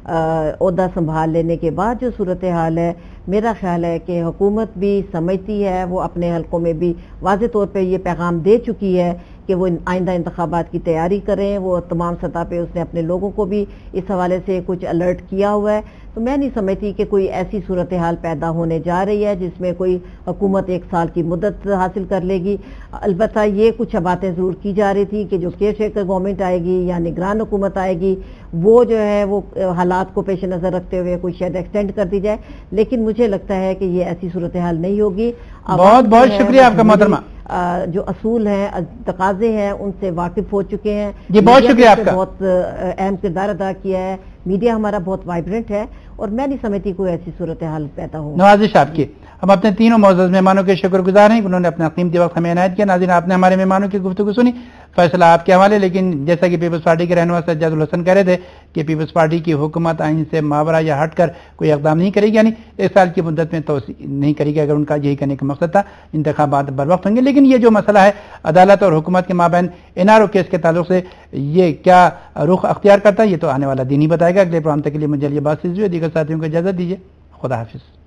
[SPEAKER 3] ओहदा संभाल लेने के बाद जो सूरत हाल है, मेरा ख्याल है कि हुकूमत भी समझती है, वो अपने हलकों में भी वाज़े तौर पे ये पैगाम दे चुकी है कि वो आइंदा इंतखाबात की तैयारी करें। वो तमाम सतह पे उसने अपने लोगों को भी इस हवाले से कुछ अलर्ट किया हुआ है। तो मैं नहीं समझती कि कोई ऐसी सूरत हाल पैदा होने जा रही है जिसमें कोई हुकूमत 1 साल की मुद्दत हासिल कर लेगी। अलबत्ता ये कुछ बातें ज़रूर की जा रही थी कि जो केयर टेकर गवर्नमेंट आएगी या निगरान हुकूमत आएगी, वो जो है वो हालात को पेश नज़र रखते हुए कुछ शायद एक्सटेंड कर दी जाए, लेकिन मुझे लगता है कि ये ऐसी सूरत हाल नहीं होगी।
[SPEAKER 1] बहुत बहुत शुक्रिया आपका मोहतरमा।
[SPEAKER 3] जो असूल हैं, तकाजे हैं, उनसे वाकिफ हो चुके हैं
[SPEAKER 1] जी। बहुत शुक्रिया आपका।
[SPEAKER 3] बहुत अहम किरदार अदा किया है, मीडिया हमारा बहुत वाइब्रेंट है और मैं नहीं समझती कोई ऐसी सूरत हाल पैदा हो।
[SPEAKER 1] नवाजिश आपकी। ہم اپنے تینوں معزز مہمانوں کے شکر گزار ہیں کہ انہوں نے اپنا قیمتی وقت ہمیں عنایت کیا. ناظرین آپ نے ہمارے مہمانوں کی گفتگو سنی, فیصلہ آپ کے حوالے. لیکن جیسا کہ پیپلز پارٹی کے رہنما سجاد الحسن کہہ رہے تھے کہ پیپلز پارٹی کی حکومت آئین سے ماورا یا ہٹ کر کوئی اقدام نہیں کرے گی, یعنی 1 سال کی مدت میں توسیع نہیں کرے گی. اگر ان کا یہی کرنے کا مقصد تھا انتخابات بر وقت ہوں گے. لیکن یہ جو مسئلہ ہے عدالت اور حکومت کے مابین NRO کیس کے تعلق سے یہ کیا رخ اختیار کرتا ہے, یہ تو آنے والا دن ہی بتائے گا. اگلے پروگرام تک کے لیے مجھے یہ بات سے دیگر ساتھیوں کو اجازت دیجیے. خدا حافظ.